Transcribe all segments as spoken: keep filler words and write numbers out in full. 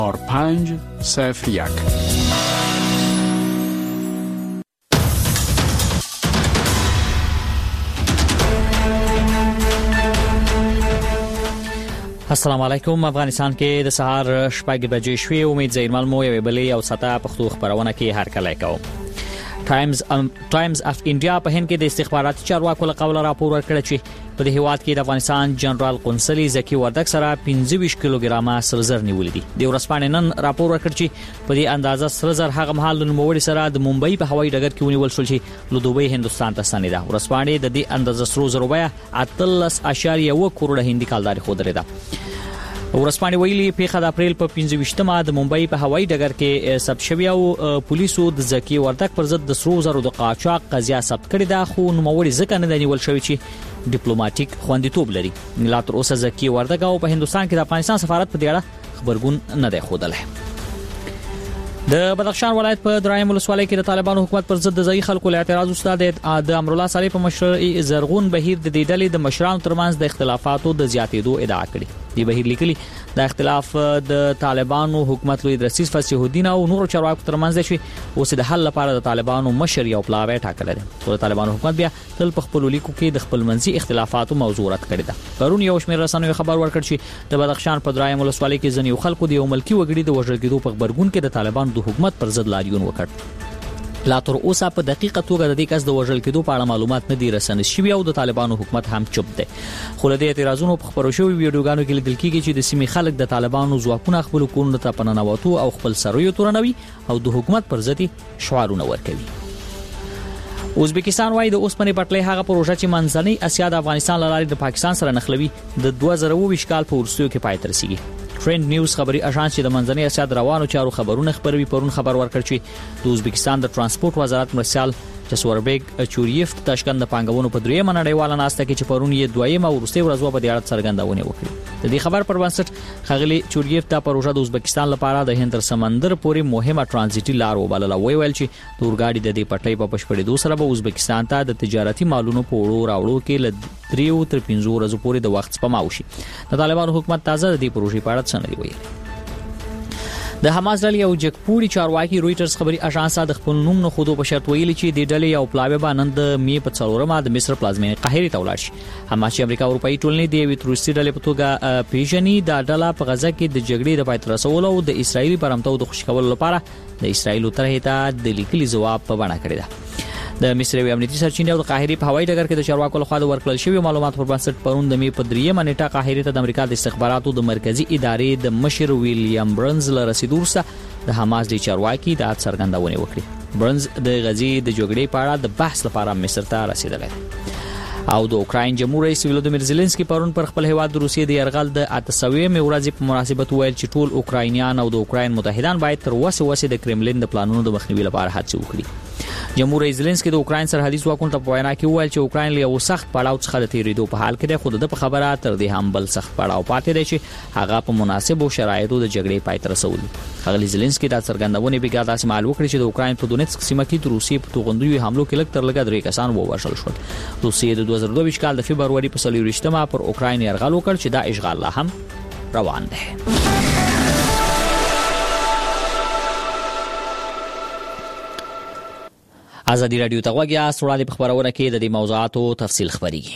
پنج صفر یک. السلام علیکم. افغانستان کې د سهار شپږ بجې شوې. امید زیرمل مو یوې بلې او ساته پښتو خبرونه کې هر کله کوم. ټایمز ټایمز اف انډیا په هند کې د استخباراتي چارواکو له قوله راپور ورکړ چې په دې هیواد کې د افغانستان جنرال قونسل زکی وردک سره پنځه ویشت کیلوګرامه سره زر نیولې دي. د ورځپاڼې نن راپور ورکړ چې په دې اندازه سره زر هغه مهال د نوموړي سره د ممبئی په هوایي ډګر کې ونیول شول چې له دوبۍ هندستان ته ستنېده. ورځپاڼې د دې اندازه سره زر بیه اتلس اشاریه اوه کروڑه هندي کالداري خودري ده. ورځپاڼې ویلي پیښه د اپریل په پنځه ویشتمه د ممبئی په هوایي ډګر کې ثبت شوې او پولیسو د زکی وردک پر ضد د سرو زرو د قاچاق قضیه ثبت کړې ده، خو نوموړي ځکه نه نیول شوی چې ډیپلوماټیک خوندیتوب لري. لا تر اوسه زکی وردک او په هندستان کې د افغانستان سفارت په دې اړه خبرګون نه دی ښودلی. د بدخشان ولایت په درایم ولسوالۍ کې د طالبانو حکومت پر ضد د ځایي خلکو له اعتراض وروسته د امرالله صالح په مشرۍ زرغون بهیر د دې ډلې د مشرانو ترمنځ د اختلافاتو د زیاتېدو ادعا کړې. دی بهیر لیکلي د اختلاف د طالبانو حکومت لوی رئیس فصیح الدین او نورو چارواکو ترمنځ دی چې اوس د حل لپاره د طالبانو مشر یو پلاوی ټاکل دي. خو د طالبانو حکومت بیا تل په خپل لیکو کې د خپل منځي اختلافاتو موضوع رد کړی ده. پرون یو شمېر رسنیو خبر ورکړ چې د بدخشان په درایم ولسوالۍ کې ځینې خلکو د یو ملکي وګړي د وژل کېدو په خبرګون کې د طالبانو د حکومت پر ضد لاریون وکړ. لا تر اوسه په دقیقه توګه د دې کس د وژل کېدو په اړه معلومات نه دي رسنۍ شوي او د طالبانو حکومت هم چوپ دی. خو له دې اعتراضونو په خبرو شوي ویډیوګانو کې لیدل کېږي چې د سیمې خلک د طالبانو ځواکونه خپل کورونو ته په ننوتو او خپل سروي تورنوي او د حکومت پر ضد شعارونه ورکوي. ازبکستان وايي د اوسپنې پټلۍ هغه پروژه چې منځنۍ اسیا د افغانستان له لارې د پاکستان سره نښلوي د دوه زره اووه ویشت کال په وروستیو کې پای ته رسیږي. ټرند نیوز خبري اژانس چې د منځنۍ اسیا د روانو چارو خبرونه خبروي پرون خبر ورکړ چې د ازبکستان د ترانسپورت وزارت مرسیال جسوربیگ چوریف د تاشکند د پانګونو په دریمه نړیواله ناسته کې چې پرون یې دویمه ورسته ورځ په دې اړه څرګندونه وکړه. د دې خبر پر بنسټ خغلی چوریف د پروژه د ازبکستان لپاره د هند تر سمندر پورې مهمه ترانزیټي لار وبلله. وی ویل چې د اورګاډي د دې پټلۍ په بشپړېدو سره به ازبکستان ته د تجارتي مالونو په وړو راوړو کې ل دریو تر پنځو ورځې پورې د وخت سپما وشي. د طالبانو حکومت تازه د دې پروژې په اړه څه نه ویلي. د حماس ډلې او جګپوري چارواکي رويټرز خبري اژانس د خپل نوم نه خودو په شرط ویلي چې د ډلې یو پلاوی باندې د می په څلورمه د مصر پلازمینې قاهره ته ولاړ شي. حماس چې امریکا او اروپאי ټولنې د وی تروریستي ډلې په توګه پیژني د ډله په غزه کې د جګړې د پای تر رسولو او د اسرایلی پرمختګ د خوشی کولو لپاره د اسرایل طرحه ته د لیکلي جواب په بڼه کړی ده. د مصر یو امنیتي سرچینې او د قاهره په هوایي ډګر کې د چارواکو لخوا د ورکړل شوی معلومات پر بنسټ پرون د می په دریمه نیټه قاهره ته د امریکا د استخباراتو د مرکزی ادارې د مشر ویلیام برنز له رسیدو وروسته د حماس د چارواکي د څرګندونه وکړه. برنز د غزي د جګړې په اړه د بحث لپاره مصر ته رسیدلی او د اوکراین جمهور رئیس ولودیمیر زيلنسکي پرون پر خپل هیواد د روسیې د يرغل د اتسویمې ورځې په مناسبت ویل چې ټول اوکراینیان او د اوکراین متحدان باید تر وسه وسه د کرملین د پلانونو د مخنیوي لپاره هڅه وکړي. جمهور رئیس زيلنسکي د اوکراین سرحدي ځواکونو ته په وینا کې ویل چې اوکراین له یو سخت پړاو څخه د تیریدو په حال کې ده، خو د په خبره تر دې هم بل سخت پړاو پاتې دی چې هغه په مناسبو شرایطو د جګړې پای ته رسول. هغه زيلنسکي د څرګندونې بیا داسې معلومه کړې چې د اوکراین په دونیتسک سیمه کې د روسیې په توغندوی حملو کې لږ تر لږه درې کسان ووژل شول. روسیې د دوه زره دوه ویشت کال د فبرवरी په څلور ویشتمه پر اوکراین یرغل وکړ چې دا اشغال لا هم روان دی. ازادي رادیو ته غوږی یاست. وړاندې په خبرونه کې د دې موضوعاتو تفصیل خبرېږي.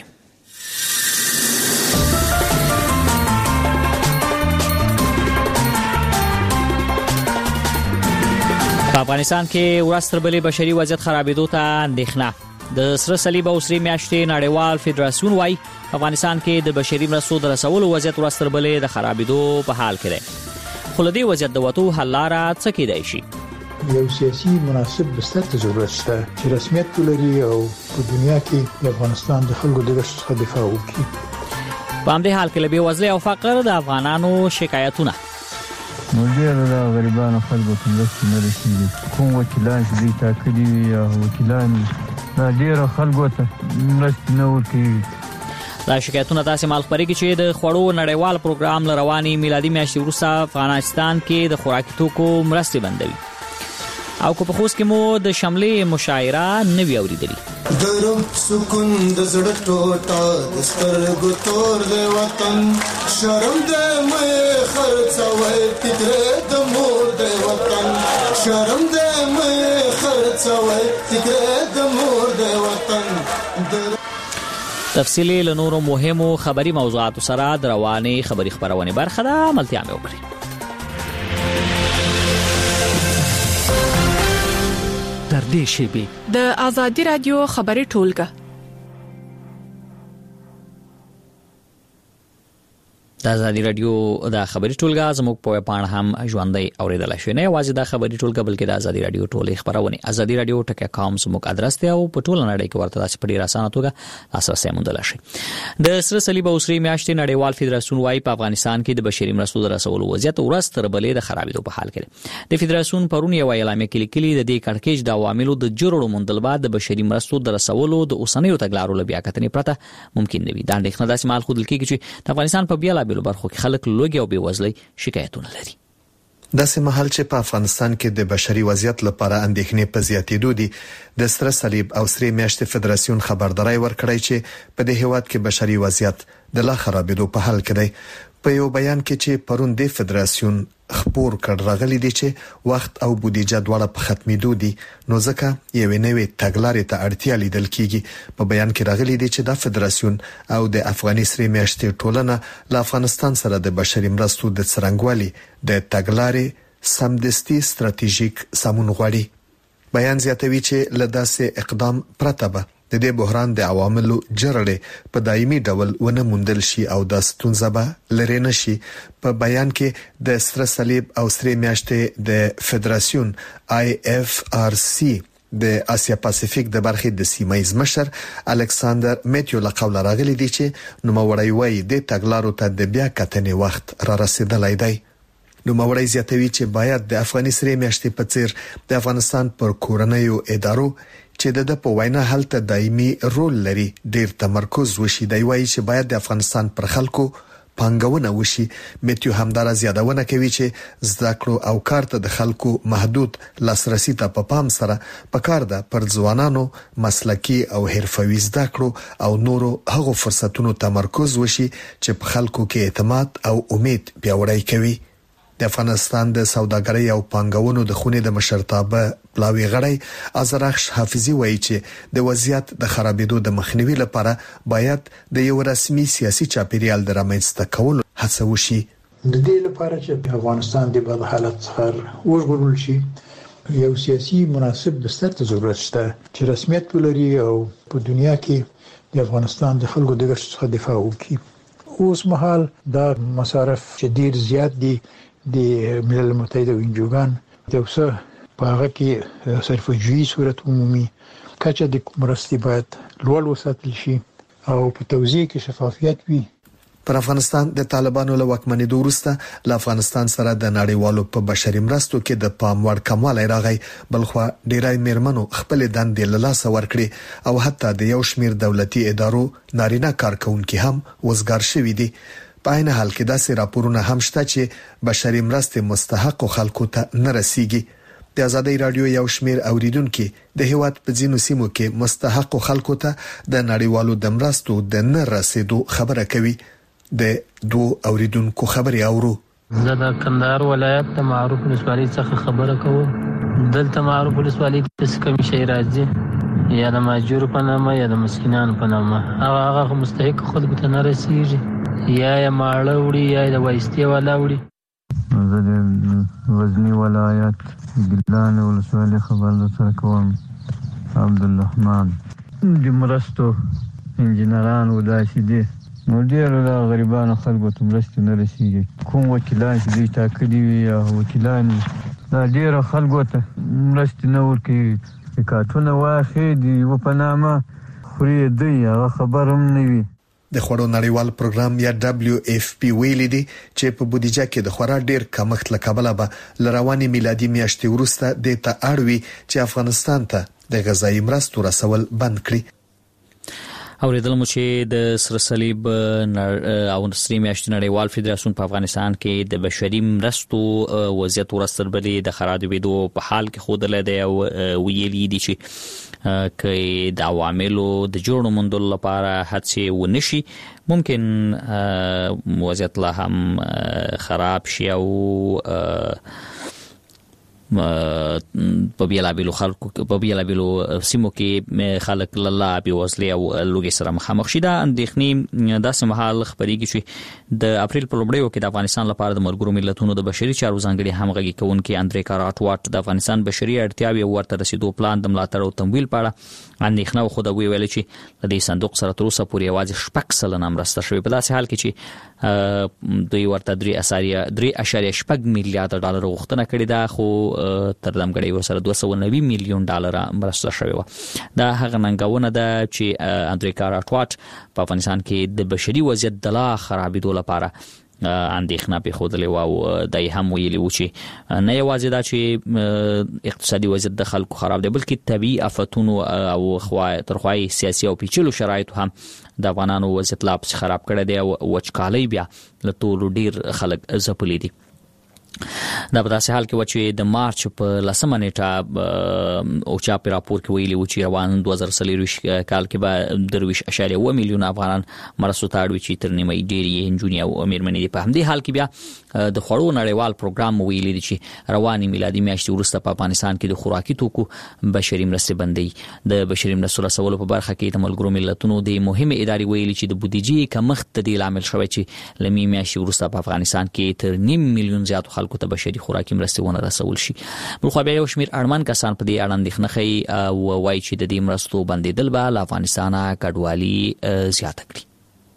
په افغانستان کې ورځ تر بلې بشري وضعیت خرابېدو ته اندېښنه. د سره صلیب او سرې میاشتې نړیوال فدراسیون وايي افغانستان کې د بشري مرستو د رسولو وضعیت ورځ تر بلې د خرابېدو په حال کې دی. خو له دې وضعیت د وتو حل لاره څه کېدای شي؟ یو سیاسي مناسب بستر ته ضرورت شته چې رسمیت ولري او په دنیا کې د افغانستان د خلکو د ګټو څخه دفاع وکړي. په همدې حال کې له بېوزلۍ او فقر د افغانانو شکایتونه نو ډېر د غریبانو خلکو ته مرستې نه رسېږي. کوم وکیلان چې دوی ټاکلي وي او وکیلان دا ډېرو خلکو ته مرستې نه ورکوي. دا شکایتونه داسې مال خپرېږي چې د خوړو نړیوال پروګرام له روانې میلادي میاشتې وروسته افغانستان کې د خوراکي توکو مرستې بندوي. او کو په خوست کې مو د شملې مشاعره نوی اوریدلی. درم سکون د زړه ټوټه د سترګو تور د وطن شرم د مې خرڅوي فکر د مور د وطن شرم د مې خرڅوي فکر د مور د وطن. تفصیلی له نورو مهمو خبري موضوعاتو سره د رواني خبري خبرونه برخه ده. ملتیا مې وکړي. در دې شیبې د آزادي رادیو خبري ټولګه د آزادي رادیو د خبري ټولګه زموږ په پاڼه هم ژوندۍ اوریدل شوی نه یوازې د خبري ټولګه بلکې د آزادي رادیو ټولې خبرونه آزادي رادیو ټکی کام زموږ ادرس دی او په ټوله نړۍ کې ورته داسې په ډیره اسانه توګه لاسرسي موندل شي. د سره صلیب او سری میاشتې نړیوال فدراسیون وايي په افغانستان کې د بشري مرستو د رسولو وضعیت ورځ تر بلې د خرابېدو په حال کې دی. د فدراسیون پرون یو اعلامیه کې لیکلي د دې کړکېچ د عواملو د جوړولو موندل بعد د بشري مرستو د رسولو د اوسنیو تګلارو لبیا کتنې پرته ممکن نه وي. دا اندېښنه داسې مال خود لیکي چې د افغانستان په بیلابېلو برخو کې خلک لوګي او بېوزلۍ شکایتونه لري. داسې مهال چې په افغانستان کې د بشري وضعیت لپاره اندېښنې په زیاتېدو دي، د سره صلیب او سری میاشتې فدراسیون خبرداري ورکړی چې په دې هیواد کې بشري وضعیت د لا خرابېدو په حال کې دی. په یو بیان کې چې پرون د فدراسیون خبر کړ راغلي دي چې وخت او بودیجه دواړه په ختمېدو دي، نو ځکه یو نوې تګلارې ته اړتیا لیدل کیږي. په بیان کې راغلي دي چې د فدراسیون او د افغاني سری میاشتې ټولنه له افغانستان سره د بشري مرستو د څرنګوالي د تګلارې سمدستي ستراتیژیک سمون غواړي. بیان زیاتوي چې له داسې اقدام پرته به د دې بحران د عواملو جرړې په دایمي ډول ونه موندل شي او د ستونزه به لري نشي. په بیان کې د سره صلیب او سری میاشتې د فدراسیون آی اف آر سی د اسیا پاسفیک د برخې د سیمایز مشر الکساندر میتیو لقول راغلي دي چې نوموړی وایي د تګلارو ته د بیا کتنې وخت را رسیدلی دی. نوموړی زیاتوي چې باید د افغاني سری میاشتې په څیر د افغانستان پر کورنیو ادارو چې د په وینا هلته دایمي رول لري ډیر تمرکز وشي. دی وایي چې باید د افغانستان پر خلکو پانګونه وشي. میتیو همدارا زیادونه کوي چې زده کړو او کار ته د خلکو محدود لاسرسي ته په پام سره پکار ده پر ځوانانو مسلکی او حرفوي زده کړو او نورو هغو فرصتونو تمرکز وشي چې په خلکو کې اعتماد او امید پیاوړی کوي. د افغانستان د سوداګرۍ او پانګونو د خونې د مشرتابه پلاوی غړی ازرخش حافظي وایي چې د وضعیت د خرابېدو د مخنیوي لپاره باید د یو رسمي سیاسي چاپیریال د رامنځته کولو هڅه وشي. د دې لپاره چې افغانستان د بد حالت څخه وژغورل شي یو سیاسي مناسب بستر ته ضرورت شته چې رسمیت ولري او په دنیا کې د افغانستان د خلکو د ګټو څخه دفاع وکړي. اوس مهال دا مصارف چې ډیر زیات دي د ملل متحد او انجوګان د اوسه په هغه کې صرفه‌جویي صورت عمومي کچه د مرستې باید لوړ وساتل شي او په توزیع کې شفافیت وي. پر افغانستان د طالبانو له واکمنېدو وروسته له افغانستان سره د نړیوالو په بشري مرستو کې د پام وړ کموالی راغی. بلخوا ډیری میرمنو خپل دندې له لاسه ورکړي او حتی د یو شمیر دولتي ادارو نارینه کارکونکي هم وزګار شوي دي. په عین حال کې داسې راپورونه هم شته چې بشري مرستې مستحق خلکو ته نه رسیږي. د آزادۍ رادیو یو شمیر اوریدونکو د هیواد په ځینو سیمو کې مستحق خلکو ته د نړیوالو د مرستو د نه رسیدو خبره کوي. د دوه اوریدونکو خبري اورو. زه د کندهار ولایت د معروف ولسوالۍ څخه خبره کوم. دلته معروف ولسوالۍ کې څه کمی شي راځي یا د ماجور په نامه یا د مسکینان په نامه هغه هغه مستحق خلکو ته نه رسیږي یا یې ماړه وړي یا د وایستي والا وړي. زه د غزنی ولایت ګیلان ولسوالۍ خبره سره کوم. عبدالرحمن د مرستو انجنیران ولاسي دي نو ډېر د غریبانو خلکو ته مرستې نه رسیږي. کوم وکیلان چې دوی ټاکلي وي یا وکیلان دا ډېرو خلکو ته مرستې نه ورکوي. کارتونه واخې د یوه په نامه خوري دی هغه خبر هم نه وي. د خوړو نړیوال پروګرام یا دبلیو اف پی ویلي دي چې په بودیجه کې د خورا ډیر کمښت له کبله به لرواني میلادي میاشتې وروسته د ته اړوي چې افغانستان ته د غذایی مرستو رسول بند کړي. اوریدل مو چې د سره صلیب او سری میاشتې نړیوال فدراسیون په افغانستان کې د بشري مرستو وضعیت ورستر بلې د خرابېدو په حال کې خوده لدی او ویلي دي چې کې د عواملو د جوړو مندل لپاره هڅې ونشي ممکن وضعیت لا هم خراب شي او په بیلابلو خلکو په بیلابلو سیمو کې خلک لاله بي وسلې او لوګي سره مخامخ شي. دا اندېښنې داسې مهال خبرېږي چې د اپریل په لومړیو کې د افغانستان لپاره د ملګرو ملتونو د بشري چارو ځانګړي همغږي کوونکي اندرې کاراټواټ د افغانستان بشري اړتیاوې ورته رسیدو پلان د ملاتړ او تمویل په اړه اندېښنه خو دا ویل چې د دې صندوق سره تر اوسه پورې یوازې شپږ سلنه مرسته شوې په داسې حال کې چې دوی ورته درې اشاریه درې اشاریه شپږ میلیارډ ډالر غوښتنه کړې ده خو تر دمګړی ورسره دوه سوه نوي میلیون ډالر مرسته شوې و. دا هغه ننګونه ده چې اندرې کاراټواټ په افغانستان کې د بشري وضعیت د لا خرابېدو لپاره اندېښنه په خوده او دای هم ویلي و چې نه یوازې دا چې اقتصادي وضعیت د خلکو خراب دی بلکې طبيعي آفتونو او خوای ترخوای سیاسي او پیچلو شرایطو هم د افغانانو وضعیت لا خراب کړی دی او وچکالۍ بیا له ټولو ډیر خلک ځپلي دي. دا په داسې حال کې و چې د مارچ په لسمه نیټه او چا په راپور کې ویلي و چې روان دوه زره څلور کال کې به درویش اشاریه اوه میلیون افغانان مرستو ته اړ وي چې تر نیمه ډېری یې نجونې او میرمنې دي. په همدې حال کې بیا د خوړو نړیوال پروګرام ویلي دی چې رواني میلادي میاشتې وروسته په افغانستان کې د خوراکي توکو بشري مرستې بندي د بشري مرستو رسولو په برخه کې د ملګرو ملتونو د مهمه ادارې ویلي چې د بودیجې کمښت د دې لامل شوی چې لمی میاشتې وروسته په افغانستان کې تر نیم میلیون زیات خلکو ته بشري خوراکي مرستې ونه رسول شي. بل خو بیا یو شمیر اړمن کسان په دې اړه اندېښنه ښیي او وایي چې د دې مرستو بندېدل به له افغانستانه کډوالي زیاته کړي.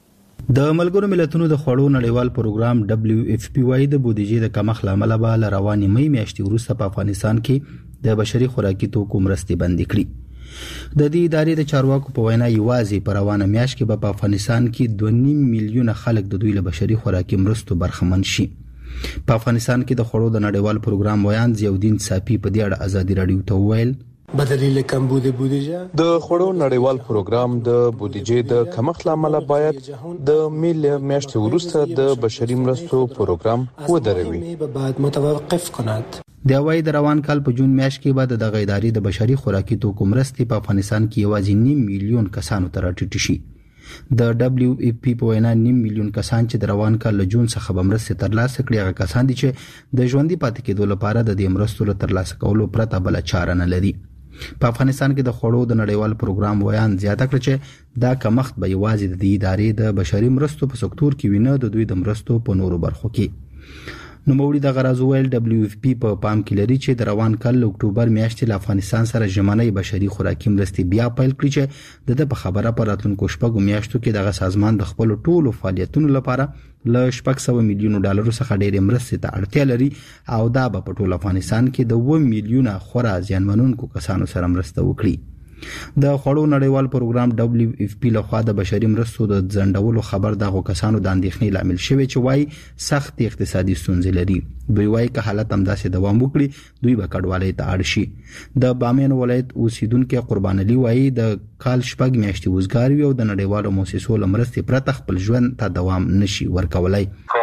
د ملګرو ملتونو د خوړو نړیوال پروګرام دبليو اف پی وايي د بودیجې د کمښت لامل به له رواني مې میاشتې وروسته په افغانستان کې د بشري خوراکي توکو مرستې بندې کړي. د دې ادارې د چارواکو په وینا یوازې په روانه میاشت کې په افغانستان کې دوه نیم میلیونه خلک د دوی له بشري خوراکي مرستو برخمن شي. په افغانستان کې د خوړو د نړیوال پروګرام ویان ضیاءالدین صافي په دې اړه ازادي رادیو ته وویل بدلیل کمبود بودیجه د خوړو نړیوال پروګرام د بودیجې د کمښت لامل باید د میل میاشتې وروسته د بشري مرستو پروګرام ودروي بعد متوقف کند. د وای د روان کال په جون میاشت کې بعد د غیداری د بشري خوراکي توکو مرستې په افغانستان کې یوازې نیم میلیون کسانو ته راټیټ شي. د دبليو اف پی په وینا نیم میلیون کسان چې د روان کال له جون څخه به مرستې ترلاسه کړي هغه کسان دي چې د ژوندۍ پاتې کېدو لپاره د دې مرستو له ترلاسه کولو پرته بل چاره نه لري. په افغانستان کې د خوړو د نړیوال پروګرام ویان زیاته کړ چې دا کمښت به یوازې د دې ادارې د بشري مرستو په سکتور کې وینه د دوی د مرستو په نورو برخو کې. نو موري د غرض ویل دبليو اف پی په پام کې لري چې د روان کال اکتوبر میاشتې له افغانستان سره ژمنۍ بشري خوراکي مرستې بیا پیل کړي چې د په خبره پر راتلونکو شپږو میاشتو کې دغه سازمان د خپل ټولو فعالیتونو لپاره له شپږ سوه میلیونو ډالرو څخه ډېرې مرستې ته اړتیا لري او دا به په ټول افغانستان کې د اووه میلیونه خورا زیانمنونکو کسانو سره مرسته وکړي. د خوړو نړیوال پروګرام دبليو اف پی له خوا د بشري مرستو د ځنډولو خبر دغه کسانو د اندېښنې لامل شوی چې وايي سخت اقتصادي ستونزې لري. دوی وايي که حالت همداسې دوام وکړي دوی به کډوالۍ ته اړ شي. د بامیان ولایت اوسیدونکو قربان علي وايي د کال شپږ میاشتې وزګار وي او د نړیوالو مؤسسو له مرستې پرته خپل ژوند ته دوام نشي ورکولای.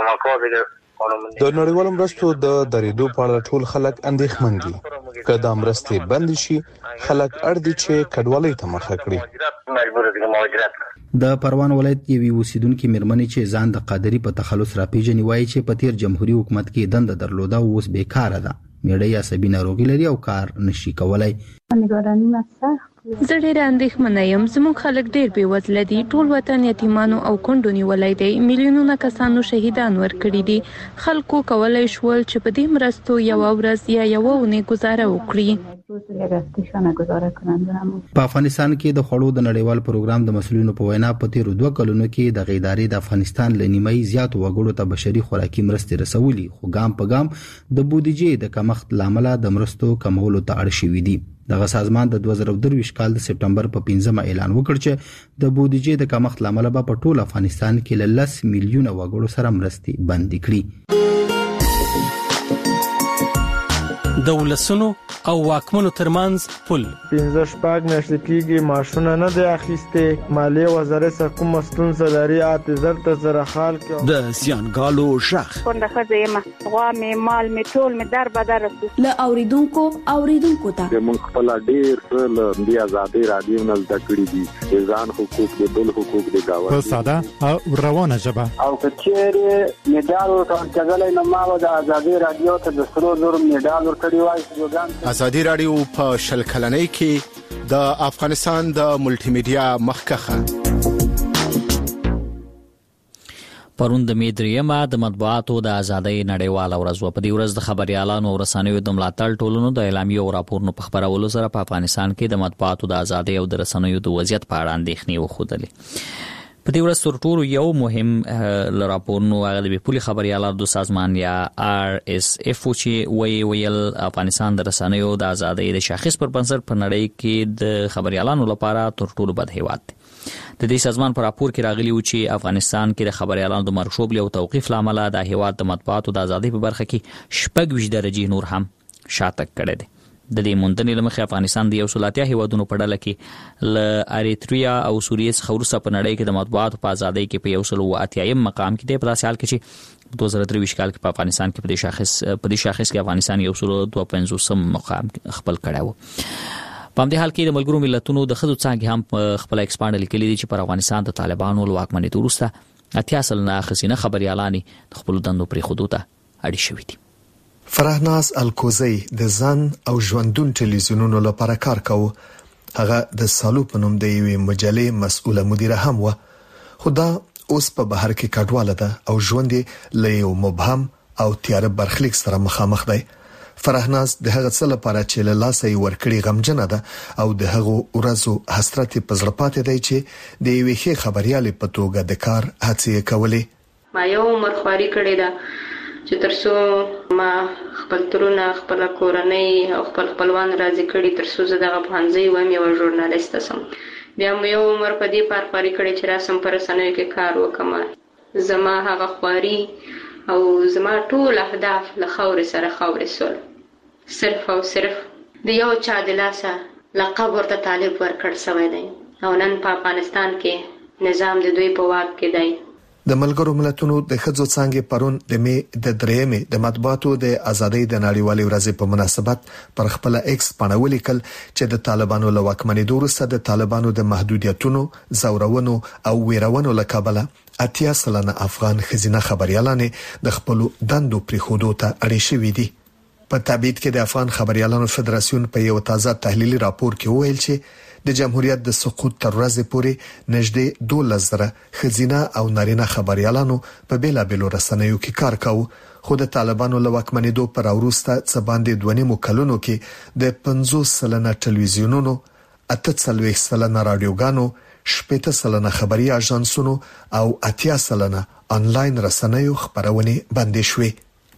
د نړیوالو مرستو د درېدو په اړه ټول خلک اندېښمن دي. که دا مرستې بند شي خلک اړ دي چې کډوالۍ ته مخه کړي. د پروان ولایت یوې اوسیدونکو مېرمنې چې ځان د قادری په تخلص راپیژني وایي چې په تیر جمهوریت حکومت کې دند درلوده او اوس بیکاره ده. میړه یې عصبي ناروغي لري او کار نشي کولای. زه ډېره اندېښمنه یم. زموږ خلک ډېر بېوزله دي. ټول وطن یتیمانو او کونډو نیولی دی. میلیونونه کسانو شهیدان ورکړي دي. خلکو کولی شول چې په دې مرستو یوه ورځ یا یوه اونۍ ګزاره وکړي. په افغانستان کې د خوړو د نړیوال پروګرام د مسؤلینو په وینا په تیرو دوه کلونو کې د غیداري د افغانستان له نیمایي زیاتو وګړو ته بشري خوراکي مرستې رسولي خو ګام په ګام د بودیجې د کمښت لامل د مرستو کمولو ته اړ شوی دي. دغه سازمان د دوه زره درویشت کال د سپټمبر په پنځمه اعلان وکړ چې د بودیجې د کمښت لامل به په ټول افغانستان کې له لس میلیونه وګړو سره مرستې بندي کړي. د ولسونو او واکمنو ترمنځ پل. پنځه شپږ میاشتې کېږي ماشونه نه دی اخیستې. مالیې وزارت څخه کومه ستونزه لري اته زر ته زره خال کې د زیانګالو شخ څنګه ښځه یم غوا مې مال مې ټول مې در بدر له اوریدونکو اوریدونکو ته موږ خپل ډیر څه له دې آزادۍ رادیو نه زده کړې دي، ځان حقوق دي، بل حقوق دي گاوه په ساده او روانه ژبه. او کچېره میډال ورکړل نو ما د آزادۍ رادیو ته د سرو زر میډال ورکړی وای. آزادۍ رادیو په شل کلنۍ کې د افغانستان د ملټي میډیا مخکخه. پرون د میډریما د مطبوعاتو د ازادۍ نړیواله ورځ و. په دې ورځ د خبريالانو او رسنیو د ملاتړ ټولنو د اعلامیې او راپورونو په خبرولو سره په افغانستان کې د مطبوعاتو د ازادۍ او د رسنیو د وضعیت په اړه اندېښنې وښودلې. په دې ورځ تر ټولو یو مهم راپورونو هغه د بیپولي خبريالانو د سازمان یا آر اس اف چې وی ویل افغانستان د رسنیو د ازادۍ د شاخص پر بنسټ په نړۍ کې د خبريالانو لپاره تر ټولو بد هیواد دی. د دې سازمان پر راپور کې راغلی و چې افغانستان کې د خبريالانو د مرشوب او توقيف لامل د هیواد د مطبوعاتو د ازادۍ په برخه کې شپږ ویشت درجه نور هم شاته کړی دی. د دې موندنې لمخې افغانستان د یو سلاتیا هیوادونو په ډله کې ل اریتریا او سوریه څخه وروسته په نړۍ کې د مطبوعاتو په ازادۍ کې په یو سل او اتیایم مقام کې دی. په داسې حال کې چې دوه زره درې کال کې په افغانستان کې په دې شاخص په دې شاخص کې افغانستان یو سل او دوه پنځوسم مقام خپل کړی و. په همدې حال کې د ملګرو ملتونو د ښځو څانګې هم خپل ایکسپانډ لیکلي دي چې پر افغانستان د طالبانو له واکمنۍ وروسته اتیا سلنه ښځینه خبريالانې د خپلو دندو پرېښودو ته اړې شوي دي. فرهناز الکوزی د ځان او ژوندون ټلویزیونونو لپاره کار کاوه. هغه د سالو په نوم د یوې مجلې مسؤله مدیره هم و، خو دا اوس په بهر کې کډواله ده او ژوند له یو مبهم او تیاره برخلیک سره مخامخ دی. فرهناز د هغه څه لپاره چې له لاسه یې ورکړي غمجنه ده او د هغه ورځو حسرت په زړه پاتې دی چې د یوې ښې خبريالې په توګه د کار هڅې کولې. ما یو عمر خواري کړې ده چې ترڅو ما خپل ترونه خپل کورنۍ او خپل خپلوان راضي کړي ترڅو زه دغه پانځي وایم یو ژورنالیست سم. بیا مې یو عمر په دې پار خواري کړې چې راسم پر رسنیو کې کار وکم. زما هغه خواري او زما ټول اهداف له خاورې سره خاورې سول. صرف او صرف د یو چا د لاسه لقب ورته طالب ورکړ شوی دی او نن په افغانستان کې نظام د دوی په واک کې دی. د ملګرو ملتونو د ښځو څانګې پرون د می د درېمې د مطبوعاتو د ازادۍ د نړیوالې ورځې په مناسبت پر خپل ایکس باندې ولیکل چې د طالبانو له واکمنۍ وروسته د طالبانو د محدودیتونو، زورونو او ویرونو له کبله اتیا سلنه افغان ښځینه خبريالانې د خپل دندو پرېښودو ته اړې شوي دي. په تابعید کې د افغان خبريالانو فدراسیون په یو تازه تحلیلي راپور کې ویل چې د جمهوریت د سقوط تر ورځې پورې نږدې دوه زره ښځینه او نارینه خبريالانو په بیلابېلو رسنیو کې کار کاوه، خو د طالبانو له واکمنېدو پر وروسته څه باندې دوه نیمو کلونو کې د پنځوس سلنه ټلویزیونونو، اته څلوېښت سلنه رادیوګانو، شپږ سلنه خبري اژانسونو او اتیا سلنه انلاین رسنیو خبرونه بندې شوې.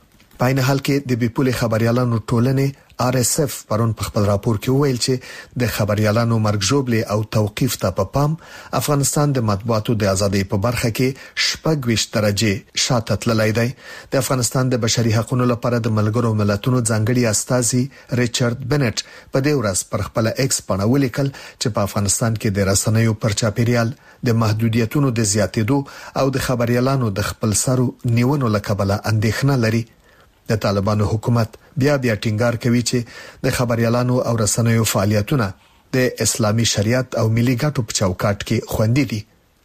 په عین حال کې د بیپولي خبريالانو ټولنې آر اس اف پرون په خپل راپور کې ویل چې د خبريالانو مرګ ژوبلې او توقيف ته په پام افغانستان د مطبوعاتو د ازادۍ په برخه کې شپږ ویشت درجه شاته تللی دی. د افغانستان د بشري حقوقو لپاره د ملګرو ملتونو ځانګړي استازي ریچارډ بنټ په دې ورځ پر خپل ایکس باندې ولیکل چې په افغانستان کې د رسنیو پر چاپیریال د محدودیتونو د زیاتېدو او د خبريالانو د خپل سرو نیونو لکبله اندېښنه لري. د طالبانو حکومت بیا بیا ټینګار کوي چې د خبريالانو او رسنیو فعالیتونه د اسلامي شریعت او ملي ګټو په چوکاټ کې خوندي دي.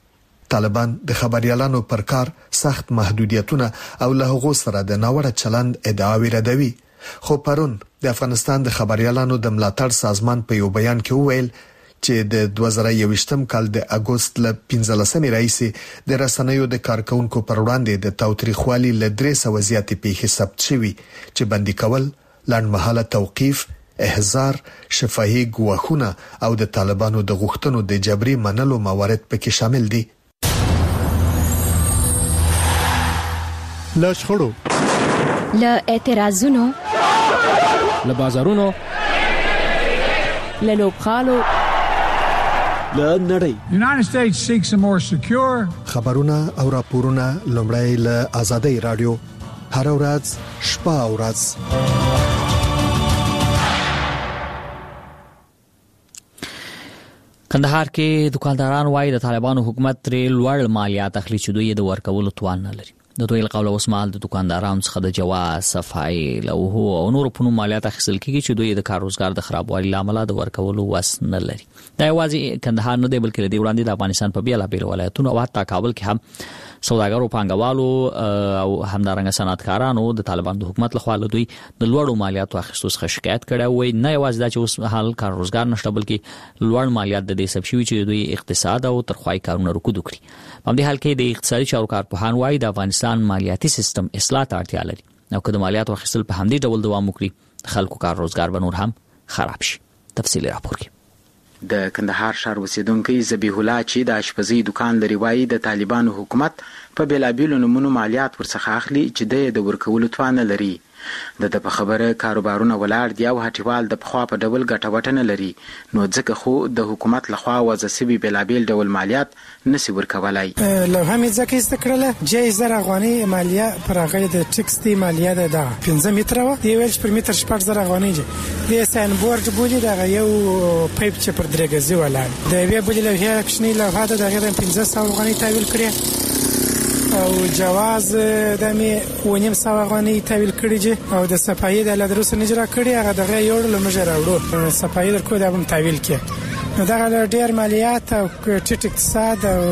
طالبان د خبريالانو پر کار سخت محدودیتونه او له هغو سره د ناوړه چلند ادعاوې ردوي. خو پرون د افغانستان د خبريالانو د ملاتړ سازمان په یو بیان کې وویل چې د دوه زره یوویشتم کال د اګوست ل پنځلسمې راځي د رسنیو د کارکونکو پر وړاندې د تاوتریخوالي ل درې سوه زیاتې پیښې ثبت شوي چې بندي کول، لنډمهاله توقيف، احضار، شفاهي ګواښونه او د طالبانو د غوښتنو د جبري منلو موارد پکې شامل دي. له شخړو، له اعتراضونو، له بازارونو، له لوبغالو، له نړۍ. United States seeks a more secure. خبرونه او راپورونه لومړی له آزادۍ رادیو هر ورځ شپه او ورځ. کندهار کې دکانداران وایي د طالبانو حکومت ترې لوړ مالیات اخلي چې دوی د ورکولو توان نه لري. د دوی القول اوسمال د دکاندارانو څخه د جواز، صفای، لوحو او نور په نوم مالیات اخیستل کیږي چې دوی د کار روزګار د خرابوالي لامل د ورکولو وس نه لري. دا یوازې کندهار نه دی بلکې د وړاندې د افغانستان په بیلابیل ولایتونو او حتی کابل کې هم سوداګرو، پانګوالو او همدارنګه صنعتکارانو د طالبانو د حکومت لخوا له دوی د لوړو مالیاتو اخیستو څخه شکایت کړی وي. نه یوازې دا چې اوس حال کار روزګار نشته بلکې لوړ مالیات د دې سبب شوي چې دوی اقتصاد او ترخوای کارونه رکود کړي. په دې حال کې د اقتصادي چارو کارپوهان وایي د افغانستان مالیاتي سیستم اصلاح ته اړتیا لري او که د مالیاتو اخیستل په همدې ډول دوام وکړي خلکو کار روزګار به نور هم خراب شي. تفصیلي راپور کې د کندهار ښار اوسیدونکي ذبیح الله چې د اشپزۍ دکان لري وایي د طالبانو حکومت په بیلابیلو نمونو مالیات ورڅخه اخلي چې د ورکولو توان نه لري. د په خبره کاروبارونه ولاړ دي او هټیوال د پخوا په ډول ګټه وټه نه لري، نو ځکه خو د حکومت لخوا وضع سوي بیلابیل ډول مالیات نسی ورکولای. لو هم ځکه است کړله جای زر افغاني مالیه پر هغه د ټیکس دی مالیه ده د پنځه متره و دی ویل پر متر شپږ زر افغاني دی. د ساين بورډ بولی دا یو پایپ چې پر درګزي ولاړ دی وی بولی له هغه کښنی له هغه د غیر پنځه سوه افغاني تحویل کړی او جواز د می ونیم سوه افغاني تحویل کړی دي او د صفایي د لدروس نه جوړ کړی هغه دغه یو لمجه راوړو صفایي در کو د هم تحویل کړي. نو دغه ډیر مالیات او ټیټ اقتصاد او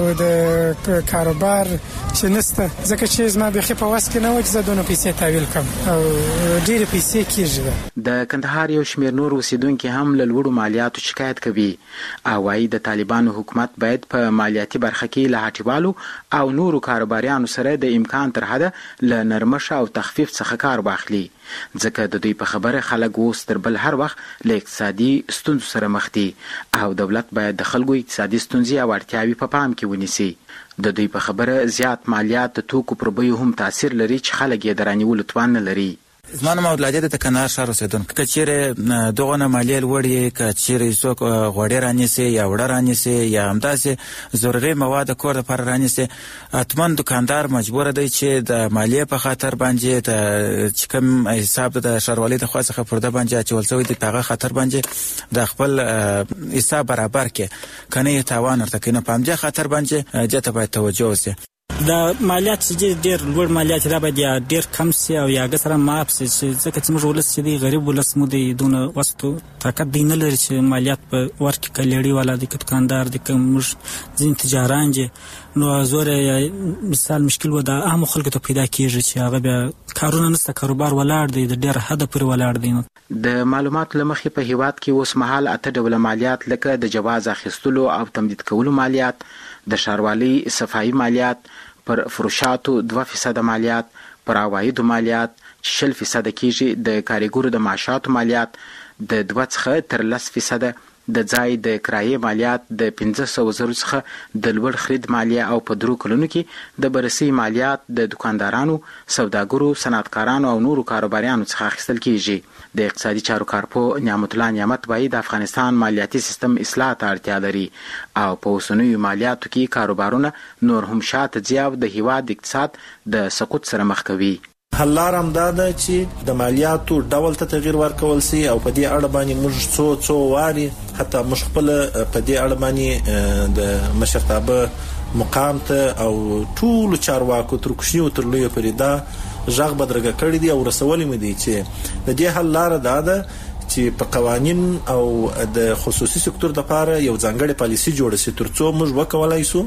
د کاروبار چې نسته ځکه چې زما به خې په واس کې نه و چې زه دونه پیسې تحویل کړم او ډیر پیسې کیږي. د کندهار یو شمیر نور اوسیدونکو هم له لوړو مالیاتو شکایت کوي او وايي د طالبانو حکومت باید په مالیاتي برخه کې له هټیوالو او نورو کاروباریانو سره د امکان تر حده له نرمش او تخفیف څخه کار واخلي، ځکه د دوی په خبره خلک اوس تر بل هر وخت له اقتصادي ستونزو سره مخ دي او دولت باید د خلکو اقتصادي ستونزې او اړتیاوې په پام کې ونیسي. د دوی په خبره زیات مالیات د توکو پر بیو هم تاثیر لري چې خلک یې د رانیولو توان نه لري. زمانه مولادی د کندهار ښار اوسیدونکو کچېره دغه مالیه لوړې کچېره څوک غوړې رانیسي یا وړه رانیسي یا همداسې ضروري مواد کور لپاره رانیسي، اتمن دکاندار مجبور دی چې د مالیه په خاطر باندې د چې کوم حساب د ښاروالۍ د خوا څخه پرده باندې اچول شوی دی په هغه خاطر باندې د خپل حساب برابر کړي کنه یې تاوان ورته کوي. په همدې خاطر باندې جته باید توجه وشي. د مالیات چې ډېر لوړ مالیات دا باید یا ډېر کم سي او یا سره معاف سي ځکه چې موږ ولس چې دی غریب ولس مو دی دونه وستو طاقت دی نه لري چې مالیات په ورکې کلیړي والا د دکاندار د موږ ځین تجاران دي نو زور مثال مشکل و د عام خلکو ته پیدا کیږي چې هغه بیا کارونه نسته کاروبار ولاړ دی د ډېر حد پورې ولاړ دی. د معلوماتو لمخې په هیواد کې اوس مهال اته ډوله مالیات لکه د جواز اخیستلو او تمدید کولو مالیات، د ښاروالۍ صفایي مالیات، پر فروشاتو دوه فیصد مالیات، پر عوایدو مالیات چې شل فیصد کیږي، د کاریګرو د معاشاتو مالیات د دوه څخه تر لس فیصد، د ځای د کرایې مالیات د پنځه سوه زرو څخه د لوړ خرید مالیه او په درو کلونو کې د بررسۍ مالیات د دکاندارانو، سوداګرو، صنعتکارانو او نورو کاروباریانو څخه اخیستل کیږي. د اقتصادي چارو کارپوه نعمت الله نعمت وایي د افغانستان مالیاتي سیستم اصلاح ته اړتیا لري او په اوسنیو مالیاتو کې کاروبارونه نور هم شاته ځي او د هیواد اقتصاد د سقوط سره مخ کوي. حل لار هم دا ده چې د مالیاتو ډول ته تغیر ورکول سي او په دې اړه باندې موږ څو څو واري حتی موږ خپل په دې اړه باندې د مشرتابه مقام ته او ټول چارواکو تر کوشنیو تر لوی پرېدا ژغ بدرګه کړی دی او رسولې مې دي چې د دې حل لار دا ده چې په قوانین او د خصوصي سکتور لپاره یو ځانګړی پالیسي جوړه شي ترڅو موږ وکولای شو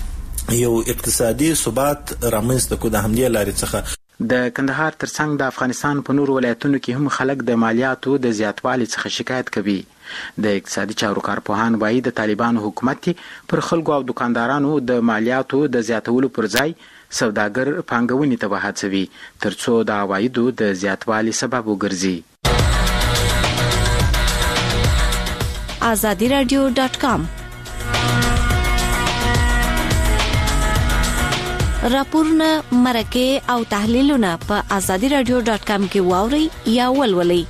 یو اقتصادي ثبات رامنځته کړو. د همدې لارې څخه د کندهار ترڅنګ د افغانستان په نورو ولایتونو کې هم خلک د مالیاتو د زیاتوالي څخه شکایت کوي. د اقتصادي چارو کارپوهان وایي د طالبانو حکومت پر خلکو او دکاندارانو د مالیاتو د زیاتولو پر ځای سوداګر پانګونې ته وهڅوي ترڅو د عوایدو د زیاتوالي سبب وګرځي. آزادی رادیو ډاټ کام راپورونه، مرکې او تحلیلونه په آزادی رادیو ډاټ کام کې واورئ یا ولولئ.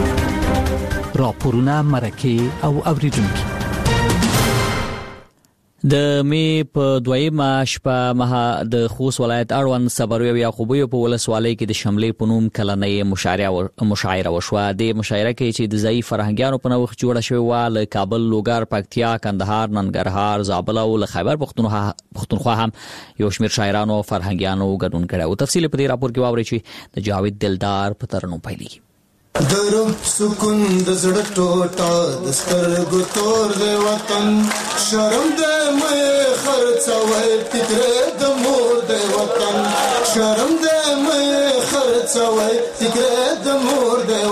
راپورونه، مرکې او اوریدونکي د می په دویمه شپه مها د خوست ولایت اړوند صبروي یعقوبیو په ولسوالۍ کې د شملې په نوم کلنۍ مشاعره مشاعره وشوه. د مشاعره کې چې د ځای فرهنګیانو په نوښت جوړه شوې و له کابل، لوګر، پکتیا، کندهار، ننګرهار، زابل او له خیبر پښتونخوا هم یو شمېر شاعرانو او فرهنګیانو ګډون کړی و. تفصیل په دې راپور کې واورئ چې د جاوید دلدار په ترنم پیلېږي. درب سکون د زړه ټوټه د سترګو تور د وطن شرم د مې خرڅوي فکر د مور د وطن شرم د مې خرڅوي فکر د مور د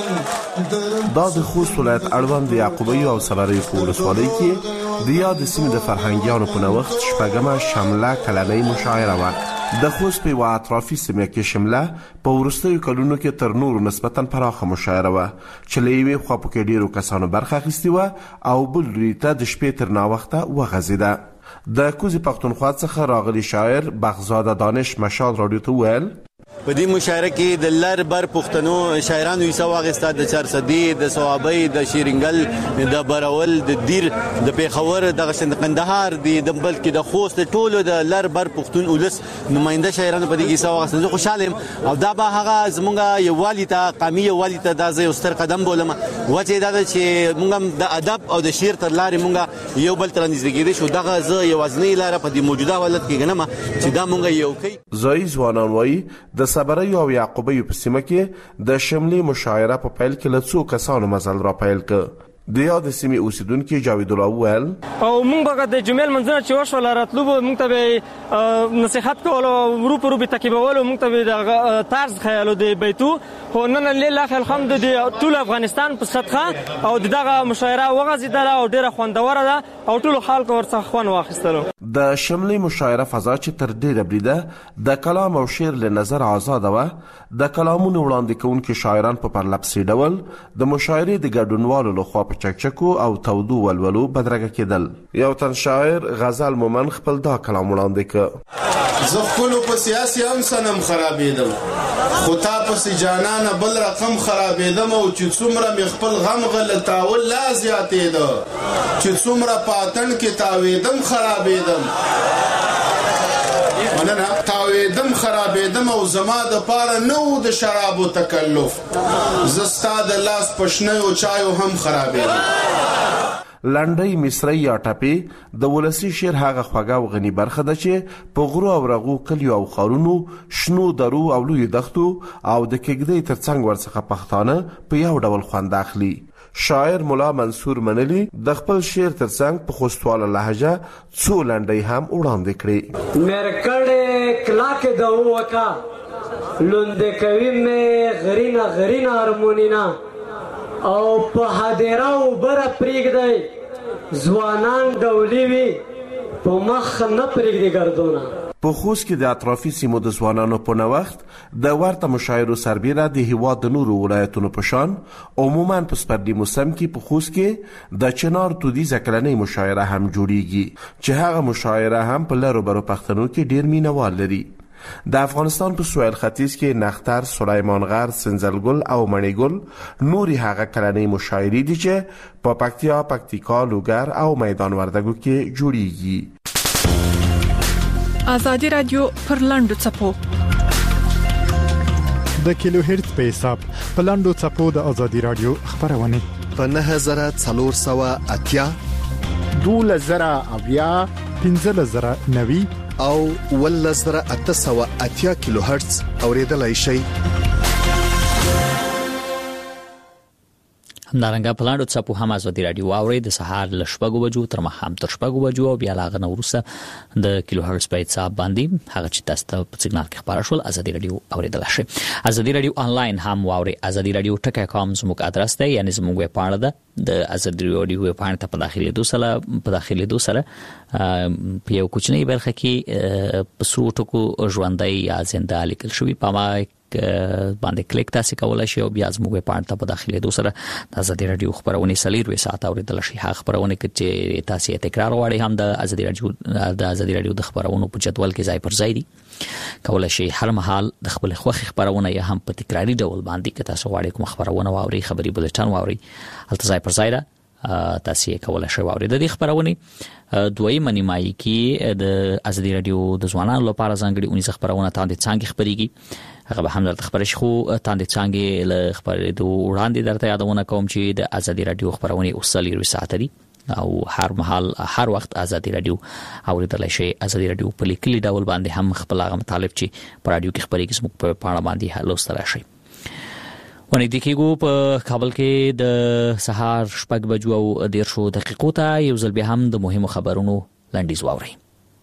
وطن. دا د خوست ولایت اړوند د یعقوبیو او صبروي په ولسوالۍ کې د یاد سیمې د فرهنګیانو په نوښت شپږمه شمله کلنۍ مشاعره وه. د خوست په یوه اطرافي سیمه کې شمله په وروستیو کلونو کې تر نورو نسبتا پراخه مشاعره وه چې له یوې خوا پکې ډېرو کسانو برخه اخیستې وه او بل لوري ته د شپې تر ناوخته وغځېده. د کوزې پښتونخوا څخه راغلي شاعر بخزاده دانش مشال راډیو ته وویل په دې مشاعره کې د لر بر پښتنو شاعرانو حصہ واخیسته، د چارسدي، د صوابۍ، د شیرینګل، د براول، د دیر، د پیښور، د قندهار، د بلکې د خوست ټولو د لر بر پښتون ولس نماینده شاعرانو په دې کې حصہ واخیسته. زه خوشاله یم او دا به هغه زمونږ یووالي ته قومي یووالي ته دا یو ستر قدم بولم. وجه دا ده چې مونږ د ادب او د شعر تر لارې مونږ یو بل تر نږدې کېدی شو. دغه زه یوازینۍ لاره په دې موجوده حالت کې ګڼم چې دا مونږ یو کوي. ځایي ځوانان وایي د صبروي او یعقوبیو په سیمه کې د شملې مشاعره په پیل کې له څو کسانو مزل را پیل کړ. د یاد سیمې اوسیدونکي جاوید الله وویل او موږ به د جمعې منځونه چې وشول راتلو به موږ ته به نصیحت کول او ورو په ورو به تکیبول او موږ ته به د طرز خیالو د بیتو خو نن لله الحمد د ټول افغانستان په صدقه او دغه مشاعره وغځیدله او ډیره خوندوره ده او ټول خلک ورڅخه خوند واخیستلو. د شملې مشاعره فضا چې تر ډیره بریده د کلام او شعر له نظر آزاد و. د کلامونو وړاندې کوونکي شاعران په پرلپسې ډول د مشاعرې د ګډونوالو لخوا په چکچکو او تودو ولولو بدرګه کېدل. یو تن شاعر غزل مومن خپل دا کلام وړاندې کړ. زه خپلو په سیاسي هم سنم خرابېدم خو تا پسې جانانه بل رقم خرابېدم او چې څومره مې خپل غم غله تاول لا زیاتېده چې څومره په اتڼ کې تاوېدم خرابېدم مننه تاوېدم خرابېدم او زما د پاره نه و د شرابو تکلف زه ستا د لاس په شنیو چایو هم خرابېدم. لنډۍ، مصرۍ یا ټپې د ولسي شعر هغه خوږه او غني برخه ده چې په غرو او رغو کلیو او ښارونو، شنو درو او لویو دښتو او د کېږدۍ تر څنګ ورڅخه پښتانه په یو ډول خوند اخلي. شاعر ملا منصور منلی د خپل شعر تر څنګ په خوستواله لهجه څو لنډۍ هم وړاندې کړې. مرکړې کلاکې د وکا لوندې کوي مې غرینا غرینا هارمونینا او په هدیره وبره پرېږدی ځوانان ډولي وي په مخ نه پرېږدي ګردونه. په خوست کې د اطرافي سیمو د ځوانانو په نوښت د ورته مشاعرو سربیره د هیواد د نورو ولایتونو په شان عموما په سپرلي موسم کې په خوست کې د چنار تودیزه کلنۍ مشاعره هم جوړیږي چې هغه مشاعره هم په لرو برو پښتنو کې ډیر مینوال لري. د افغانستان په سویل ختیځ کې نختر، سلیمان غر، سنځلګل او مڼیګل نوري هغه کلنۍ مشاعرې دي چې په پکتیا، پکتیکا، لوګر او میدان وردګو کې جوړیږي. آزادي رادیو پر لاندو چپو د کیلو هرتز په حساب په لاندو چپو د آزادي رادیو خبرونه په نه هزار څلور سوه اتیا دوله زره اویا پنځه زره نوي او ول زره اته سوه اتیا کیلو هرتز اوریدلای شي. همدارنګه په لاندو څپو هم آزادي رادیو واوري د سهار ل شپږو بجو تر ماښام تر شپږو بجو او بیا لاغه نورسه د کیلو هرتز په حساب باندې هغه چې تاسو ته په سیګنال کې خبره شول آزادي رادیو اوریدل شي. آزادي رادیو انلاین هم واوري آزادي رادیو ټکا کام زموږ ادرس دی یعنی زموږ ویب پاڼه ده د آزادي رادیو ویب پاڼه ته په داخلي دوه سره په داخلي دوه سره په یو کوچنی برخه کې په سرو ټکو ژوندۍ یا زنده لیکل شوی په ما باندې کلیک تاسو کولای شئ او بیا زموږ په اړه په داخلي دوه سره د آزادي رادیو خبرونه سلیروي ساعت اوریدل شي. هغه خبرونه چې تاسو تکرار غواړئ هم د آزادي رادیو د آزادي رادیو د خبرونو په جدول کې ځای پر ځای دي. کولای شئ هر مهال د خپل خوښ خبرونه یا هم په تکراری ډول باندې که تاسو غواړئ کوم خبرونه واوري خبري بلټن واوري هلته ځای پر ځای ده تاسو کولای شئ واورئ. د دې خبرونه دویمه نیمایي کې د ازادي رادیو د ځوانانو لپاره ځانګړي اونیزه خبرونه تاندې څنګه خبريږي هغه به هم درته خبرې شو. تاندې څنګه له خبرې دوه وړاندې درته یادونه کوم چې د ازادي رادیو خبرونه اوسل یو ساعت دي او هر مهال هر وخت ازادي رادیو اوریدلای شي. ازادي رادیو په لیکلي ډول باندې هم خپل هغه مطالب چې په رادیو کې خبرېږي زموږ په پاڼه باندې لوستل شي. ونې د کېګو په کابل کې د سهار شپږ بجو او دیرشو دقیقو ته یو ځل بیا هم د مهمو خبرونو لنډیز واورئ.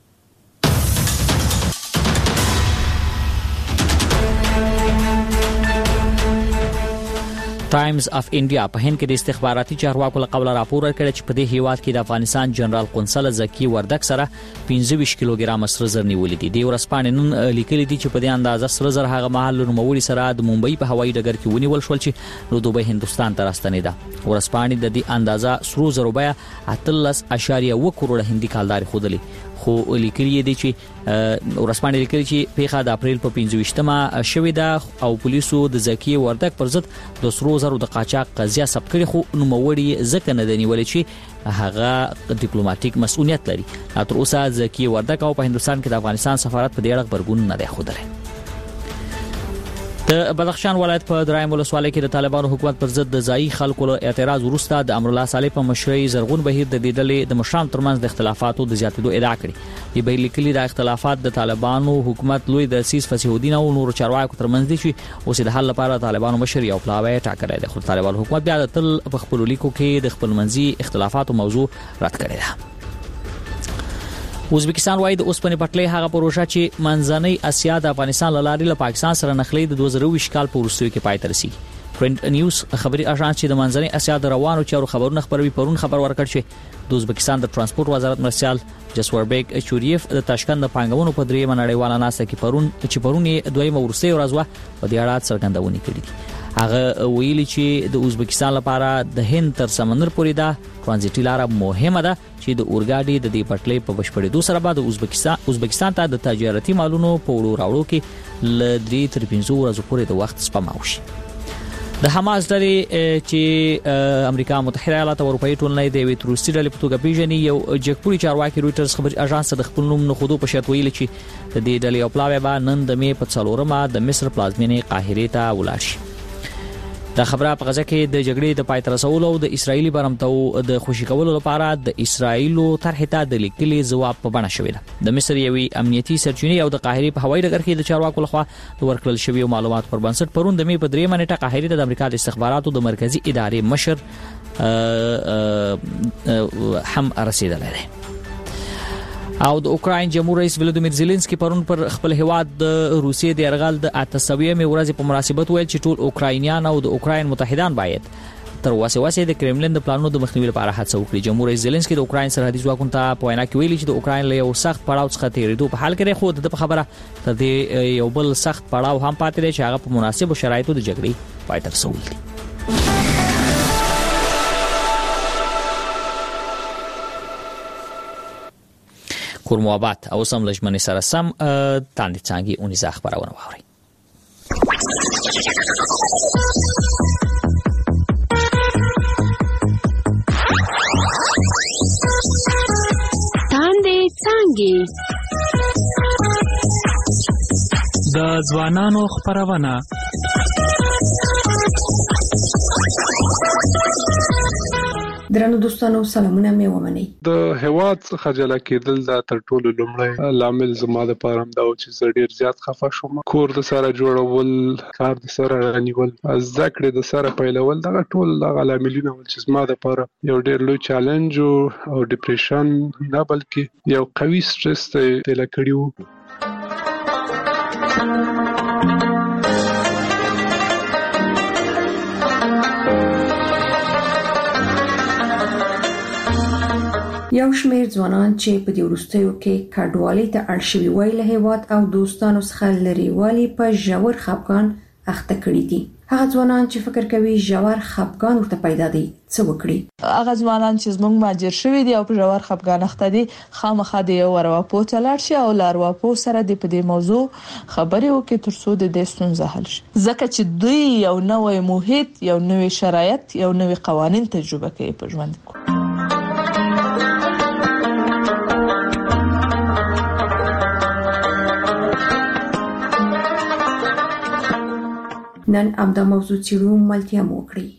ټایمز اف انډیا په هند کې د استخباراتي چارواکو له قبل راپور ورکړ چې په دې هیواد کې د افغانستان جنرال قونسل زکی وردک سره پنځه ویشت کیلوګرام سره زر نیولې دي. د ورسپانې نن لیکلي دي چې په دې اندازه سره زر هغه مهال نوموړي سره د ممبئی په هوایي ډګر کې ونیول شول چې نو دوبه هندستان ته راستنې ده. ورسپانې د دې اندازه سرو زر بیه اتلس اشاریه و کروڑ هندي کالدار خودلی خو لیکلي دي چې ورسپانې لیکلي چې پیښه د اپریل په پنځه ویشتمه شوې ده او پولیسو د زکی وردک پر ضد د سرو زرو د قاچاق قضیه ثبت کړي خو نوموړي ځکه نه دی نیولې چې هغه ډیپلوماټیک مسؤلیت لري. تر اوسه زکی وردک او په هندستان کې د افغانستان سفارت په دې اړه خبرګون نه دی خوده. د بدخشان ولایت په درایم ولسوالۍ کې د طالبانو حکومت پر ضد د ځایي خلکو له اعتراض وروسته د امر الله صالح په مشرۍ زرغون بهیر د دې ډلې د مشرانو ترمنځ د اختلافاتو د زیاتېدو ادعا کړې. د بهیر لیکلي د اختلافات د طالبانو حکومت لوی د سیس فصیح الدین او نور چارواکو ترمنځ دي چې اوس د حل لپاره طالبانو مشر یو پلاوی ټاکلی دی. خو طالبانو حکومت بیا د تل په خپل لیکو کې د خپلمنځي اختلافاتو موضوع رد کړی دی. ازبکستان وايي د اوسپنې پټلۍ هغه پروژه چې منځنۍ اسیا د افغانستان له لارې له پاکستان سره نښلي د دوه زره اووه کال په وروستیو کې پای ته رسیږي. فرند نیوز خبري اژانس چې د منځنۍ اسیا د روانو چارو خبرونه خبروي پرون خبر ورکړ چې د ازبکستان د ترانسپورت وزارت مرستيال جسوربیک چوریف د تاشکند د پانګونو په درې منړیواله ناسه کې پرون چې پرون دویمه ورسته ورځ په دې اړه څرګندونه کړې دي. هغه ویلي چې د ازبکستان لپاره د هند تر سمندر پورې دا ترانزیټي لار مهمه ده چې د اورګاډي د دې پټلۍ په بشپړېدو سره بعد ازبکستان ازبکستان ته د تجارتي مالونو په وړو راوړو کې ل درې تر پنځه ورځې پورې د وخت سپما وشي. د حماس ډلې چې امریکا متحده ایالات او اروپאי ټولنې د وی تروسي ډلې په توګه پیژني یو جګپوري چارواکي رويټرز خبري اژانس د خپل نوم نه خودو په شرط ویلي چې د دې ډلې او پلاوی به نن د مې په څلورمه د مصر پلازمینې قاهره ته ولاړ شي. د خبره په غزه کې د جګړې د پای تر رسولو او د اسرایلی برمتو د خوشی کولو لپاره د اسرایلو طرح ته د لیکلي ځواب په بڼه شوې ده. د مصر یوې امنیتي سرچینې او د قاهره په هوایي ډګر کې د چارواکو لخوا د ورکړل شوی معلومات پر بنسټ پرون د مې په درې منټه قاهره د امریکا د استخباراتو د مرکزی ادارې مشر هم رسیدلی دی. او د اوکراین جمهور رئیس ولودیمیر زيلنسکي پرون پر خپل هواد د روسیې د يرغل د اتسویمه ورځ په مناسبت ویل چې ټول اوکراینیان او د اوکراین متحدان باید تر واسه واسه د کرملین د پلانونو د مخنیوي لپاره هڅه وکړي. جمهور رئیس زيلنسکي د اوکراین سرحدي ځواکونو ته په وینا کې ویلي چې د اوکراین له یو سخت پړاو څخه تیریدو په حال کې خو د خبره تر دې یو بل سخت پړاو هم پاتې دی چې هغه په مناسبو شرایطو د جګړې پای ته رسول دي. کورموابات او سم لجمنې سره سم تاندې څنګه اونیزه خبرونه واوري. تاندې څنګه د ځوانانو خبرونه درنو دوستانو سلامونه مې ومنئ. د هواد څخه جلا کېدل دا تر ټولو لومړی لامل زما د پاره دا و چې زه ډیر زیات خفه شوم. کور د سره جوړول، کار د سره رانیول، زده کړې د سره پیلول، دا ټول د لاملونه ول چې زما د پاره یو ډیر لوی چیلنج او ډیپریشن نه بلکې یو قوي سټرس ته تل کړیو. یو شمېر ځوانان چې په دې وروستیو کې کډوالۍ ته اړ شوي وای له هیواد او دوستانو څخه لرې والی په ژور خفګان اخته کړي دي. هغه ځوانان چې فکر کوي ژور خپګان ورته پیدا دي څه وکړي؟ هغه ځوانان چې زموږ ماجر شوی دي او په ژور خپګان اخته دي خامخا د یو ورواپو تلاړ شي او لارواپو سره د په دې موضوع خبرې وکړي ترڅو د دې ستونزه حل شي، ځکه چې دوی یو نوې محیط، یو نوې شرایط، یو نوې قوانين تجربه کوي په ژوند کې. نن امدا موضوع چیرو ملتیا موکړي.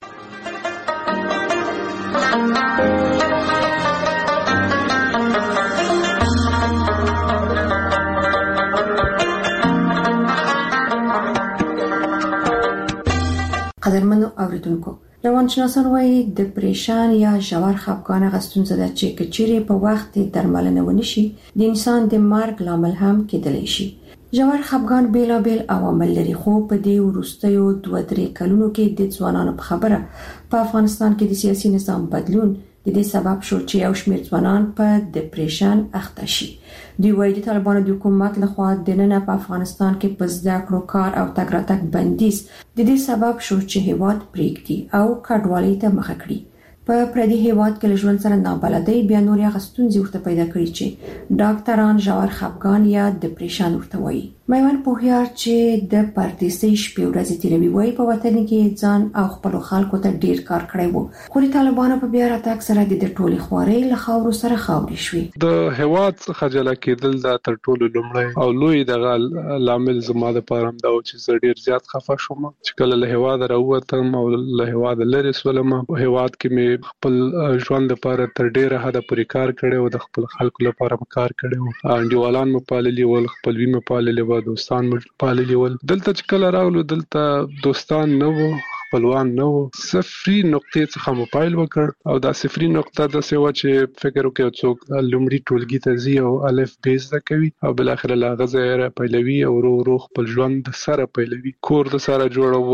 قدرمنو اوریدونکو، روانشناسان وايي ډیپریشن یا ژور خپګان غستونزه ده چې کچيري په وخت درملنه ونشي د انسان د مرګ لامل هم کېدلی شي. ژور خپګان بیلابیل عوامل لري، خو په دې وروستیو دوه درې کلونو کې د ځوانانو په خبره په افغانستان کې د سیاسي نظام بدلون د دې سبب شو چې یو شمېر ځوانان په ډیپریشن اخته شي. دوی وايي د طالبانو د حکومت لخوا د نن په افغانستان کې په زده کړو، کار او تګ راتګ بندیز د دې سبب شو چې هیواد پریږدي او کډوالۍ ته مخه کړي. په پردي هیواد کې له ژوند سره نابلدۍ بیا نور یا غستونځي ورته پیدا کړي چې ډاکټران ژور خپګان یا ډیپریشن ورته وایي. میوان پوهیار چې د پردیسۍ شپې ورځې تیروي وایي په وطن کې ځان او خپل خلکو ته ډیر کار کړی وو، خو د طالبانو په بیا راتګ سره د ټولي خوارۍ له خاورو سره خاورې شوې. د هیواد څخه جلا کېدل دا تر ټولو لومړی او لوی دغه لامل زما د پاره دا و چې زه ډیر زیات خفه شوم چې کله له هیواد راووتم او له هیواد لرې سولم. په هیواد کې مې خپل ژوند لپاره تر ډیره حد پورې کار کړی او د خپل خلکو لپاره کار کړی وو. انډیوالان مې پاللي ول، خپلوي مې پاللي ول، دوستان مې پاللي ول. دلته چې کله راغلو دلته دوستان نه وو، خپلوان نه وو. صفري نقطې څخه موبایل وکړ او دا صفري نقطه د سیوا چې فکر وکړ څوک لومړی ټولګي ته ځي او الف بیز د کوي او بل اخر لا غزه پیلوي او ورو ورو خپل ژوند د سره پیلوي. کور د سره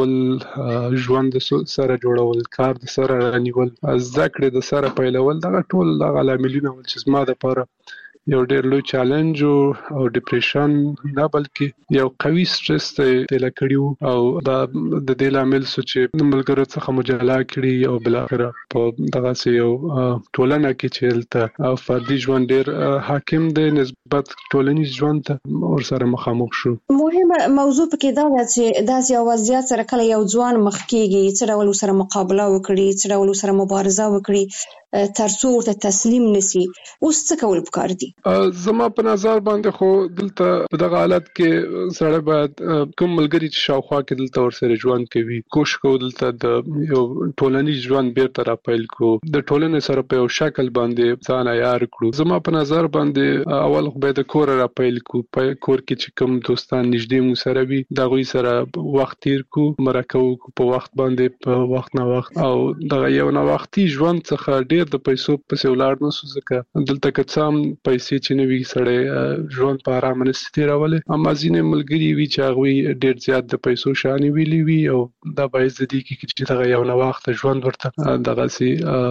جوړول، ژوند د سره جوړول، کار د سره رانیول، ذکر د سره پیلول، دا ټول د عواملونه چې زما د پاره یو ډېر لوی چیلنج او ډیپریشن نه بلکې یو قوي سټرس ته تل کړیو او دا د دې لامل چې د ملګرو څخه مجاله کړی او بل اخر په دغه سه یو ټولنه کې چلته او فردي ژوند ډېر حاکم دی نسبت ټولنیز ژوند ته ور سره مخامخ شو. مهمه موضوع پکې دا ده چې داسې اوازيات سره کله یو ځوان مخ کېږي چې ډول سره مقابله وکړي، چې ډول سره مبارزه وکړي ترڅو ورته تسلیم نسی. اوس څه کول پکار دي؟ زما په نظر باندې خو دلته په دغه حالت کې سره باید کوم ملګری چې شاوخوا کې دلته ور سره ژوند کوي کوشش کوو دلته د یو ټولنیز ژوند بیرته راپیل کو، د ټولنې سره په یو شکل باندې ځان عیار کړو. زما په نظر باندې اول خو به د کور راپیل کو، په کور کې چې کوم دوستان نږدې مو سره وي دا غوي سره وخت تیر کو، مرکو په وخت باندې په وخت نه وخت او دغه یو نه وختي ژوند څخه ډیر د پیسو په سیولار نو ځکه دلته کڅام پیسې چې نوي سړی ژوند په آرام نه ستیرولې. اما ځینې ملګری وی چې هغه ډیر زیات د پیسو شانی ویلی وی او دا باعث دي چې دغه یو نه وخت ژوند ورته دغه سي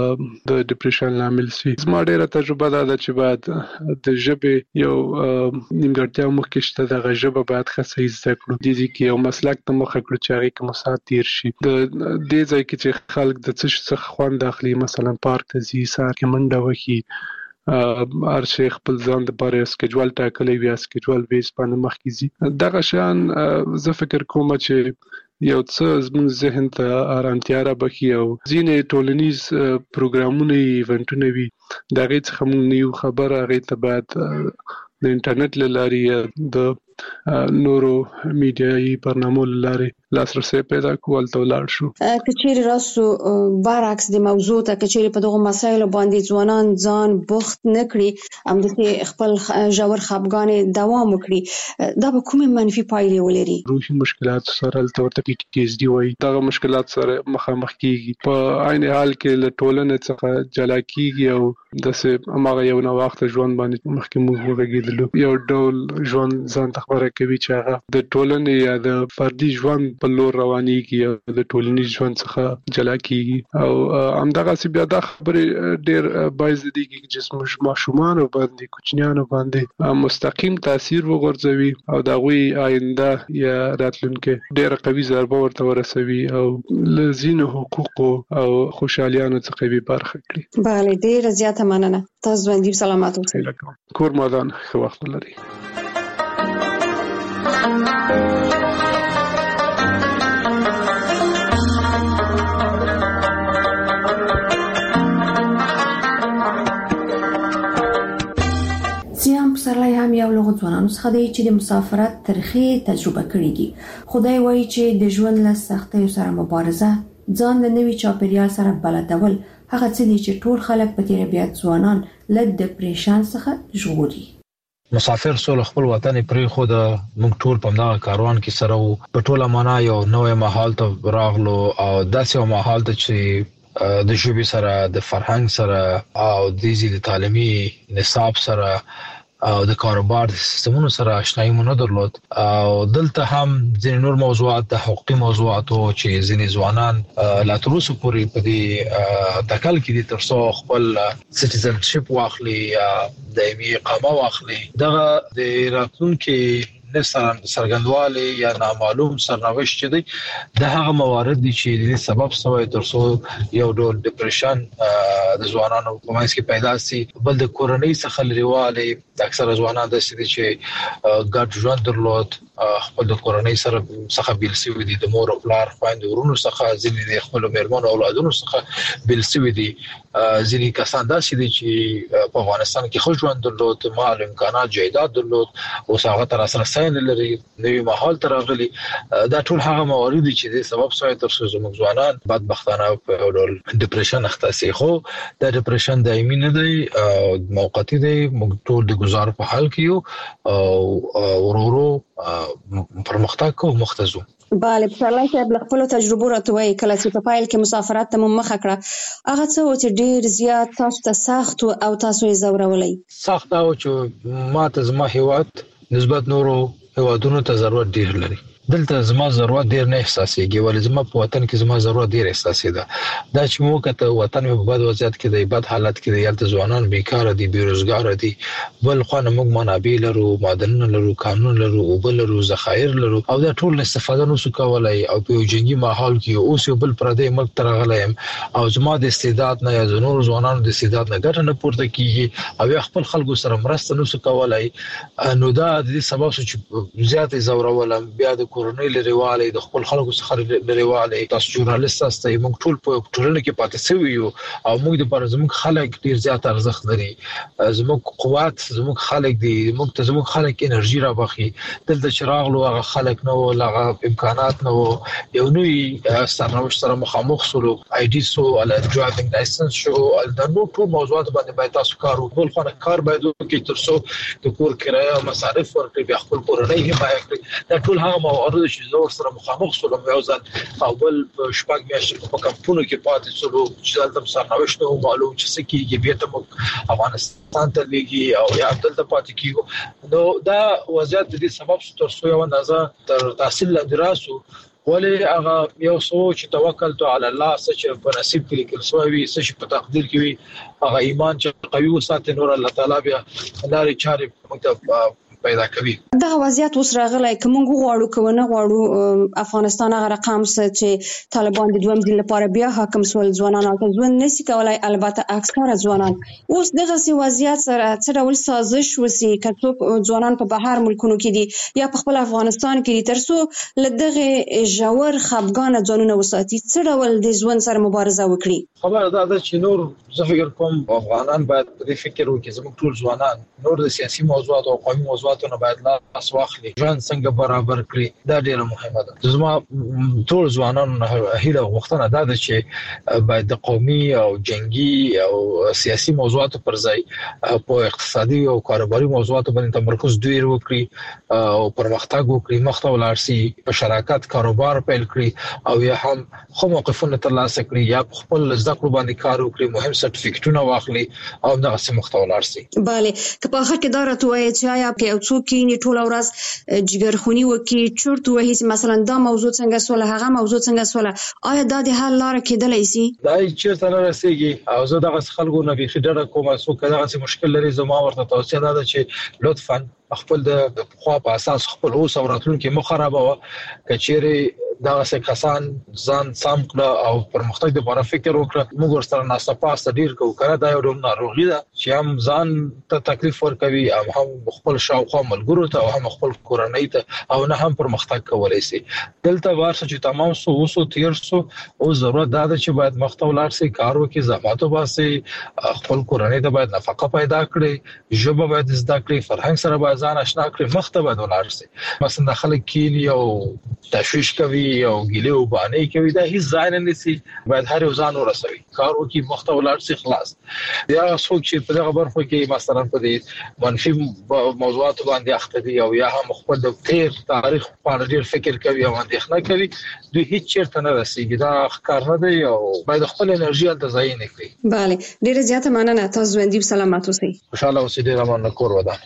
د ډیپریشن لامل شي. زما ډیره تجربه ده چې بعد د ژبې یو نیمګړتیا مخکې شته، دغه ژبه باید ښه صحیح زده کړو، د دې کې یو مسلک ته مخه کړو چې هغه کوم سات تیر شي. د دې ځای کې چې خلک د څه څه خوان داخلي مثلا پارک ته ځي، سار کې منډه وکړي، هر شي خپل ځان د باره سکیجوال ټاکلی وي، سکیجوال بیس باندې مخکې ځي. دغه شان زه فکر کوم چې یو څه زموږ ذهن ته آرامتیا رابخي او ځینې ټولنیز پروګرامونه ایونټونه وي د هغې څخه موږ نه یو خبر، هغې ته باید د انټرنیټ له لارې د نورو میډیایي برنامو له لارې لاسرسی پیدا کول ته ولاړ شو. کچېرې راسو برعکس د موضوع ته کچېرې په دغه مسایلو باندې ځوانان ځان بوخت نه کړي، همداسې خپل ژور خپګان دوام وکړي، دا به کومې منفي پایلې ولري؟ روحي مشکلات سره هلته ورته پی ټي ایس ډي وایي، دغه مشکلات سره مخامخ کېږي، په عین حال کې له ټولنې څخه جلا کېږي او داسې هماغه یو نه وخته ژوند باندې مخکې موږ وغږېدلو، یو ډول ژوند ځان ته خبره کوي چې هغه د ټولنې یا د فردي ژوند په لور روانيږي او د ټولنیز ژوند څخه جلا کیږي او همدغه سی بیا د خبرې ډېر باعث دي چې زموږ ماشومان باندې کوچنیان باندې مستقیم تاثیر وغورځوي او دا غوي آینده یا راتلونکي ډېر قوي ضربه ورته ورسوي او لزینو حقوق او خوشالیانو څخه به برخه کړي. بله ډېر زیاته مننه. تاسو باندې سلامات اوسئ. کور مادان ښه وخت ولرئ. سیام پسرلی هم یو لغت ځوانانو څخه دی چې د مسافرت ترخی تجربه کړې دي. خدای وایي چې د ژوند له سختیو سره مبارزه، ځان د نوي چاپیریال سره بلدول هغه څه دي چې ټول خلک په تیر بیا ځوانان له ډیپریشن څخه ژغوري. مسافر سول خپل وطن پرې خو د موږ ټول په دغه کاروان کې سره وو، په ټوله معنا یو نوې ماحول ته راغلو او داسې یو ماحول ته چې د ژبې سره، د فرهنګ سره او د دې تعلیمي نصاب سره او د کاروبار د سیستمونو سره آشنایي مونږ درلود او دلته هم ځینې نور موضوعات د حقوقي موضوعاتو چې ځینې ځوانان لا تر اوسه پورې په دې تکل کې دي ترڅو خپل سټیزنشپ واخلي یا دایمي اقامه واخلي. دغه د راتلونکي نسان سرګندواله یا نامعلوم سرنوشت چې دی د هغه موارد دي چې د سبب سوی ترڅو یو ډول ډیپریشن د ځوانانو په منځ کې پیدا سي. بل د کورنۍ څخه لريواله د اکثره ځوانان د سړي چې ګډ ژوند درلود، خپل د کورنۍ سره څخه بیل سوي دي، د مور او پلار خويند ورونو څخه ځینې د خپل میرمنو او اولادونو څخه بیل سوي دي. ځینې کسان داسې دي چې په افغانستان کې خو ژوند درلود، مال امکانات جایداد درلود او هغه تر سره ساين لري، نوې ماحول تر راغلي. دا ټول هغه موارد دي چې د سبب سوی تر څو زموږ ځوانان بدبختانه په ډول ډیپریشن اخته سي. خو دا ډیپریشن دایمي نه دی، موقتی دی. موږ ټول د گزار په حال کې یو او ورورو پرمختګ کوو مختزو. بله پسرلی صاحب له خپلو تجربو راته وایي کله چې په پایل کې مسافرت ته مو مخه کړه هغه څه و چې ډېر زیات تاسو ته سخت او تاسو یې ځورولی؟ سخت او چې ما ته زما هیواد نسبت نورو هیوادونو ته ضرورت ډیر لري. دلته زما ضرورت ډیر نه احساسېږي، ولې زما په وطن کې زما ضرورت ډیر احساسېده. دا چې مو کته وطن په بد وضعیت کې دی، بد حالت کې دی، یالته ځوانان بیکار دي، بیروزګار دي، بل خو نه موږ منابع لرو، معدنونه لرو، قانون لرو، او بل لرو، ذخایر لرو او دا ټول استفاده نو څه کولای او په جنگي ماحول کې اوس یو بل پردي ملک ترغلایم او زما د استعداد نه یا زنور ځوانانو د استعداد نه ګټه نه پورته کیږي او خپل خلکو سره مرسته نو څه کولای. نو دا د سبب چې زیات زورولم بیا د کورنۍ لريواله د خپل خلکو څخه لريواله. تاسو ژورنالیست تاسو موږ ټول په ټولنه کې پاتې شوی یو او موږ د پر زموږ خلک ډیر زیات ارزښت لري. زموږ قوت زموږ خلک دي، موږ ته زموږ خلک انرژي راوخي. دلته چراغ لو هغه خلک نو هغه امکانات نو یو نوې سرنوشت سره مخامخ سلو آی ډي سو ال ډرایوینګ لایسنس شو د نو ټول موضوعات باندې باید تاسو کار وکړئ. خو کار باید وکړئ ترڅو د کور کرایه او مصارف ورکړي، بیا خپل کورنۍ حمایت کړي. دا ټول هغه موارد چې زور سره مخامخ سره یو ځل او بل شپږ میاشتې په کمپونو کې پاتې شو چې دلته سرنوشت نو معلوم چې څه کیږي. بیا ته افغانستان ته لګي او یا دلته پاتې کیږي. نو دا وضعیت د دې سبب تر څو یو اندازه تر تحصیل لدراسو ولې هغه یو سوچ توکل تو علی الله چې په نصیب کې لیکل شوی چې په تقدیر کې وي هغه ایمان چې قوي وساتي نور الله تعالی بیا لارې چارې متف پیدا کوي. دا وضعیت اوس راغلی که موږ غواړو که نه غواړو افغانستان هغه رقم څه چې طالبان د دویم ځل لپاره بیا حاکم سول ځوانان او ژوند نشي کولای. البته اکثره ځوانان اوس دغه سي وضعیت سره څه ډول سازش وسی که څوک ځوانان په بهر ملکونو کې دي یا په خپل افغانستان کې دي ترڅو لدغه ژور خپګان ځانونه وساتي څه ډول د ژوند سره مبارزه وکړي؟ خبر دا ده چې نور زه فکر کوم افغانان باید په دې فکر وکړي زموږ ټول ځوانان نور د سیاسي موضوعات او قومي موضوعات نه باید لاس واخلي، ژوند څنګه برابر کړي. دا ډیره مهمه ده. زما ټول ځوانانو هیله غوښتنه ده چې باید د قومي او جنگي او سیاسي موضوعاتو پر ځای په اقتصادي او کاروباري موضوعاتو باندې تمرکز ډیر وکړي او پرمختګ وکړي، مخته ولاړ شي، په شراکت کاروبار پیل کړي او یا هم خو موقفونه ترلاسه کړي یا خپل زده زده کړو باندې کار وکړي، مهم سرټیفیکټونه واخلي او دغه څه مخته ولاړ شي. bale که په اخر کې دا راته وایي چې آیا کې یو څوک یې ټول ورځ جګرخونی وکي چورت وهي مثلا دا موضوع څنګه سوله هغه موضوع څنګه سوله، آیا دا د حل لار کېدلای شي؟ دا چې تر رسیدي او زه دغه خلکو نه به خډه کومه څوک دغه څه مشکل لري زما ورته توصیه ده چې لطفا خپل د خو په اساس خپل اوس او راتلونکي مخربه کچېری دا څه کسان ځان سم کړه او پرمختګ لپاره فکر وکړه. موږ ورسره ناسته پاسته ډیر کوو کړه دا یو ډول ناروغي ده چې هم ځان ته تکلیف ورکوي او هم خپل شاوخوا ملګرو ته او هم خپل کورنۍ ته او نه هم پرمختګ کولای شي. دلته ورسره چې تمام سو وسو تیر سو او ضرورت ده چې باید مخته ولاړ شي، کار وکړي، زحمت وباسي، خپل کورنۍ ته باید نفقه پیدا کړي، ژبه باید زده کړي، فرهنګ سره باید ځان آشنا کړي، مخته باید ولاړ شي. مثلا خلک کینی او تشویش کوي او ګیله او باندې کوي دا هیڅ ځای نه نسی، باید هر یو ځان ورسوي، کار وکړي، مخته ولاړ شي، خلاص. یا څوک چې په دغه برخه کې مثلا په دې منفي موضوعات باندې اخته دي او یا هم خپل د تیر تاریخ په اړه ډیر فکر کوي او اندېښنه کوي، دوی هیڅ چیرته نه رسیږي. دا ښکار نه دی او باید خپل انرژي ته ځای نه کړي. bale ډیره زیاته مننه، تاسو ژوندۍ سلامات اوسئ. خوشاله اوسئ، ډیره مننه، کور ودان.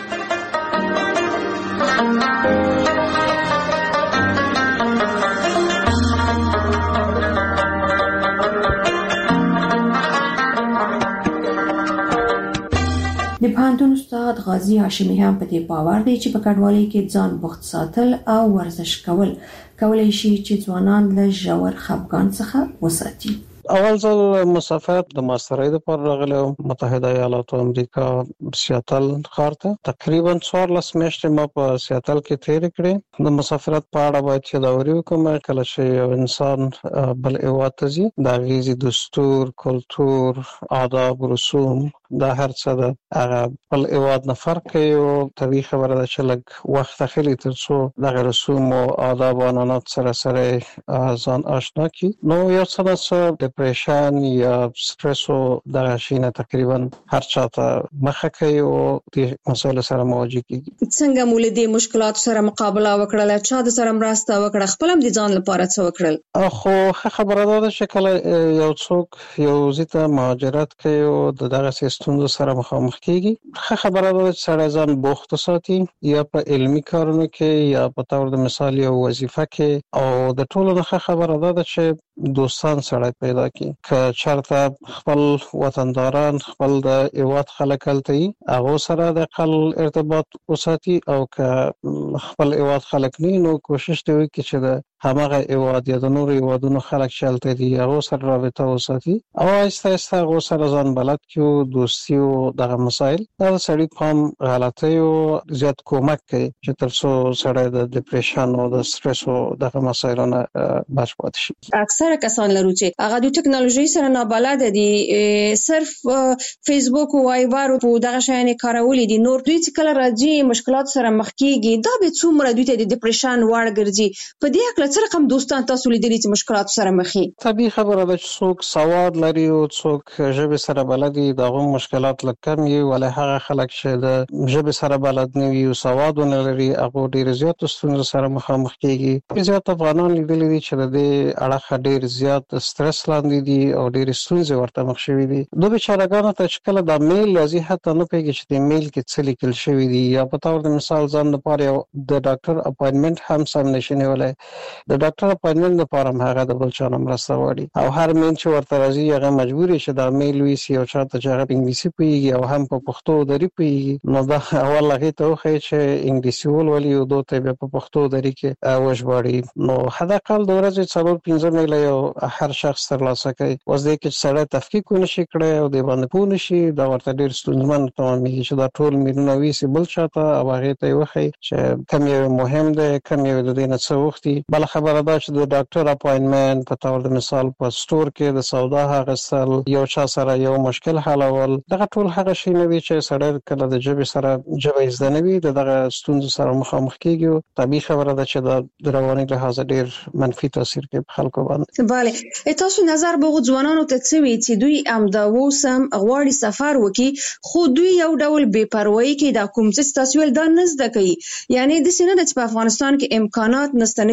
د پوهنتون استاد غازی هاشمی هم په دې باور دی چې په کډوالۍ کې ځان بوخت ساتل او ورزش کول کولای شي چې ځوانان له ژور خپګان څخه وساتي. اول ځل مسافرت د ماسترۍ لپاره راغلی متحده ایالاتو امریکا سیاتل ښار ته. تقریبا څوارلس میاشتې ما په سیاتل کې تېرې کړې. د مسافرت په اړه باید یادوري وکړم کله چې یو انسان بل هېواد ته ځي د هغې ځي دستور، کلتور، آداب، رسوم دا هر څه ده هغه خپل هېواد نه فرق کوي او طبیعي خبره ده چې لږ وخت اخلي تر څو دغه رسوم او آداب او عنعنات سره سره ځان آشنا کړي. نو یو څه نه څه ډپریشن یا سټرس او دغه شي نه تقریبا هر چاته مخه کوي او د مسایلو سره مواجه کېږي. څنګه مو له دې مشکلاتو سره مقابله وکړله؟ چا د سره مرسته وکړه؟ خپل هم د ځان لپاره څه وکړل؟ خو ښه خبره ده چې کله یو څوک یو ځای ته مهاجرت کوي او د دغه ستونزو سره مخامخ کیږي، ښه خبره ده چې سړی ځان بوخت ساتي یا په علمي کارونو کې یا په تور د مثال یو وظیفه کې، او د ټولو نه ښه خبره ده چې دوستان سړی پیدا کړي. که چېرته خپل وطنداران خپل د هېواد خلک هلته وي هغو سره د اقل ارتباط وساتي، او که خپل هېواد خلک نه وي نو کوشش دې وکړي چې د هماغه هېواد یا د نورو هېوادونو خلک چې هلته دي هغو سره رابطه وساتي او آهسته آهسته هغو سره ځان بلد کړي، دوستي او دغه مسایل. دا د سړي په هم غلطیو زیات کومک کوي چې تر څو سړی د ډپریشن او د سټرس او دغه مسایلو نه بچ پاتې شي. اکثره کسان لرو چې هغه د ټکنالوژي سره نابلده دي، صرف فیسبوک او وایبر او دغه شیان کارولي دي، نور دوی چې کله راځي مشکلات سره مخ کیږي دا به څومره دوی ته د ډپریشن وړ ګرځي. په دې اړه څه رقم دوستان تاسو لیدلي چې مشکلات سره مخ دي؟ طبیعي خبره ده چې څوک سواد لري او څوک ژبې سره بلد دي دغه مشکلات لږ کم وي، ولې هغه خلک چې د ژبې سره بلد نه وي او سواد ونه لري هغه ډېر زیات ستونزو سره مخامخ کېږي. زیات افغانان لیدلي دي چې د دې اړخ ډېر زیات سترس لاندې دي او ډېر ستونزې ورته مخ شوي دي. دوی بیچارهګانو ته چې کله د میل راځي حتی نه پوهېږي چې د میل کې څه لیکل شوي دي، یا په طور د مثال ځان لپاره یو د ډاکټر اپاینټمنټ هم سم نشي نیولی. د ډاکټر اپاینټمنټ لپاره هم هغه د بل چا نه مرسته غواړي او هر میل چې ورته راځي هغه مجبور چې دا میل ویسي او چاته چې هغه په انګلیسي پوهېږي او هم په پښتو دري پوهېږي، نو دا اول هغې ته وښایي چې انګلیسي ولولي او دوی ته بیا په پښتو دري کې وژباړي. نو حداقل د ورځې څلور پنځه میله یو هر شخص ترلاسه کوي. اوس دې کې چې سړی تفکیک ونشي کړی او دې باندې پوه نشي دا ورته ډېر ستونزمن تمامېږي چې دا ټول میلونه ویسي بل چاته او هغې ته یې وښایي چې کوم یو مهم دی کوم یو د دې نه څه وختي. بله خبره دا چې د ډاکټر اپاینټمنټ په طور د مثال په سټور کې د سودا اخیستل، یو چا سره یو مشکل حلول، دغه ټول هغه شی نه وي چې سړی کله د ژبې سره ژبه یې زده نه وي د دغه ستونزو سره مخامخ کېږي. طبیعي خبره ده چې د رواني لحاظه ډېر منفي تاثیر کوي په خلکو باندې. بله تاسو نظر به ځوانانو ته څه وي چې دوی همدا اوس هم غواړي سفر وکړي خو دوی یو ډول بې پروایي کوي دا کوم څه تاسو ول دا نه زده کوي، یعنی د سینه د په افغانستان کې امکانات نشته نشي کولای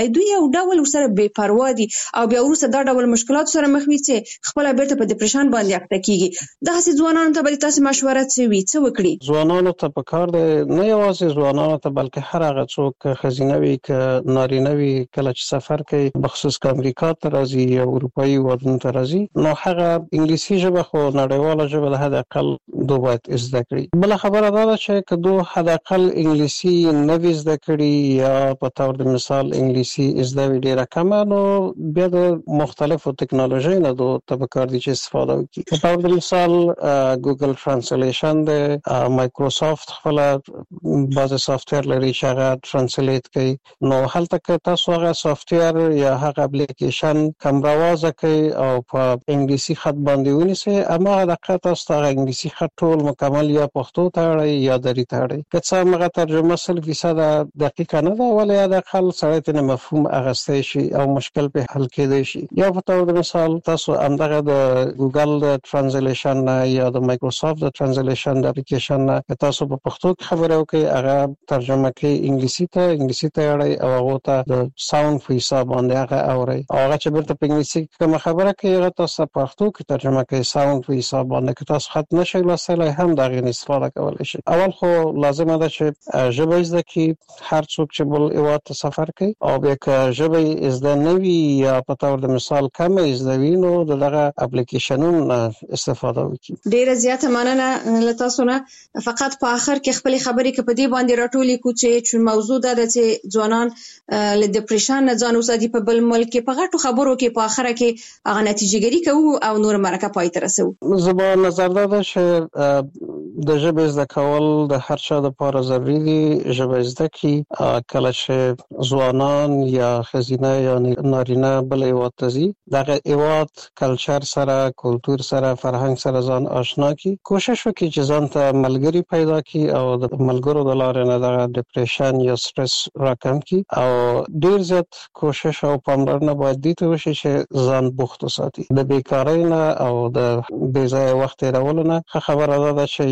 کولای. دوی یو ډول سره بې پروا دي او بیا وروسته دا ډول مشکلات سره مخ وي چې خپل بیرته په ډیپریشن باندې اخته کیږي. دا هسې ځوانانو ته به تاسو مشوره څه وي څه وکړي؟ ځوانانو ته پکار دی نه یوازې ځوانانو ته بلکې هر هغه څوک خزینه وي ک نارینه وي کله چې سفر کوي بخصوص ک امریکا ته راځي یا اروپאי وطن ته راځي نو هغه انګلیسي ژبه خو نړیواله ژبه ده حد اقل دوه باید زده کړي. بل خبره دا ده چې که دوه حد اقل انګلیسي نه وي زده کړي یا په تور د مثال انګلیسي زده وي ډیره کمه نو بیا د مختلفو ټکنالوژي نه دوه تبکار دي چې استفاده وکړي. په تور د مثال ګوګل ترانسلیشن ده مایکروسافت خپل بعض سافټویر لري چې هغه ترانسلیټ کوي نو هلته که تاسو هغه سافټویر یا هغه اپلیکیشن کمراوازه کوي او په انګلیسي خط باندې ونیسي اما هغه تاسو ته انګلیسي خط ټول مکمل یا پښتو ته اړي یا دري ته اړي که څه هغه ترجمه سل فیصد دقیقه نه ده ولې یا د خل سره ته مفهوم اغسته شي او مشکل په حل کېدای شي. یا په تور د مثال تاسو همدغه د ګوګل د ترانسلیشن یا د مایکروسافت د ترانسلیشن د اپلیکیشن نه تاسو په پښتو کې خبرو کوي هغه ترجمه کوي انګلیسي ته انګلیسي ته اړي او هغه ته د ساوند په حساب باندې هغه اوري او هغه چې برته په انګلیسي کې کوم خبره کوي هغه تاسو په پښتو کې ترجمه کوي ساوند په حساب باندې که تاسو خط نشئ لوستلای هم دا غي استفاده کولای شي. اول خو لازمه ده چې ژبه زده کی هر څوک چې بل ایوات ته سفر کوي او بیا که ژبه زده نه وي یا په تور د مثال کم زده وي نو دغه اپلیکیشنونو استفاده وکړي. ډیره زیاته مننه له تاسو نه. فقط په اخر کې خپل خبرې کې په دې باندې راټولې کو چې موضوع دا ده چې ځوانان له ډیپریشن نه ځان وساتي په بل ملک کې په غټو خبرو کې په اخر کې هغه نتیجهګری کوو او نور مرکه پای ته رسو. زما نظر دا ده چې د ژبې زده کول د هر چا لپاره ضروري دي. ژبه زده کی کله چې ځوانان یا خزینه یا نارینه بل ایوات تزي دغه ایوات کلچر سره کلچر سره فرهنګ سره ځان آشنا کی کوشش وکړي چې ځان ته ملګری پیدا کی او د ملګرو د لارې نه د ډیپریشن یا سټرس راکم کی او ډیر زیات کوشش او پاملرنه باید دي ته وشي چې ځان بوخت وساتي د بیکارۍ نه او د بې ځای وخت تیرولو نه. خبره ده چې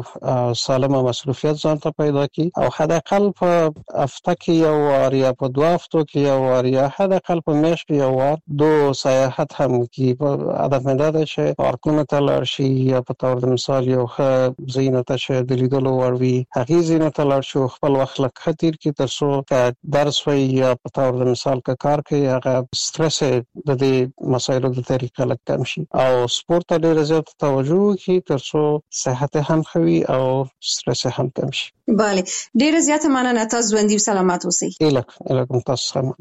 یو سالمه مصروفیت ځان ته پیدا کی او حد اقل په هفته کې یو وار یا په دوه هفتو کې یو وار یا حد اقل په میاشت کې یو وار دو سیاحت هم کی. هدف مې دا ده چې پارکونو ته لاړ شي یا په تور د مثال یو ښه ځای ته چې د لیدلو وړ وي هغه ځای ته لاړ شو خپل وخت لکه خطر کې ترڅو که درس وي یا په تور د مثال که کار کوي هغه سټرس د دې مسایلو د طریقه لکه کم شي او سپورت ته ډیر زیات توجه وکړي ترڅو صحت هم خوي او سټرس هم کم شي. bale ډیر زیاته مننه تاسو ژوندۍ سلامات اوسئ. الک الکم تاسو هم.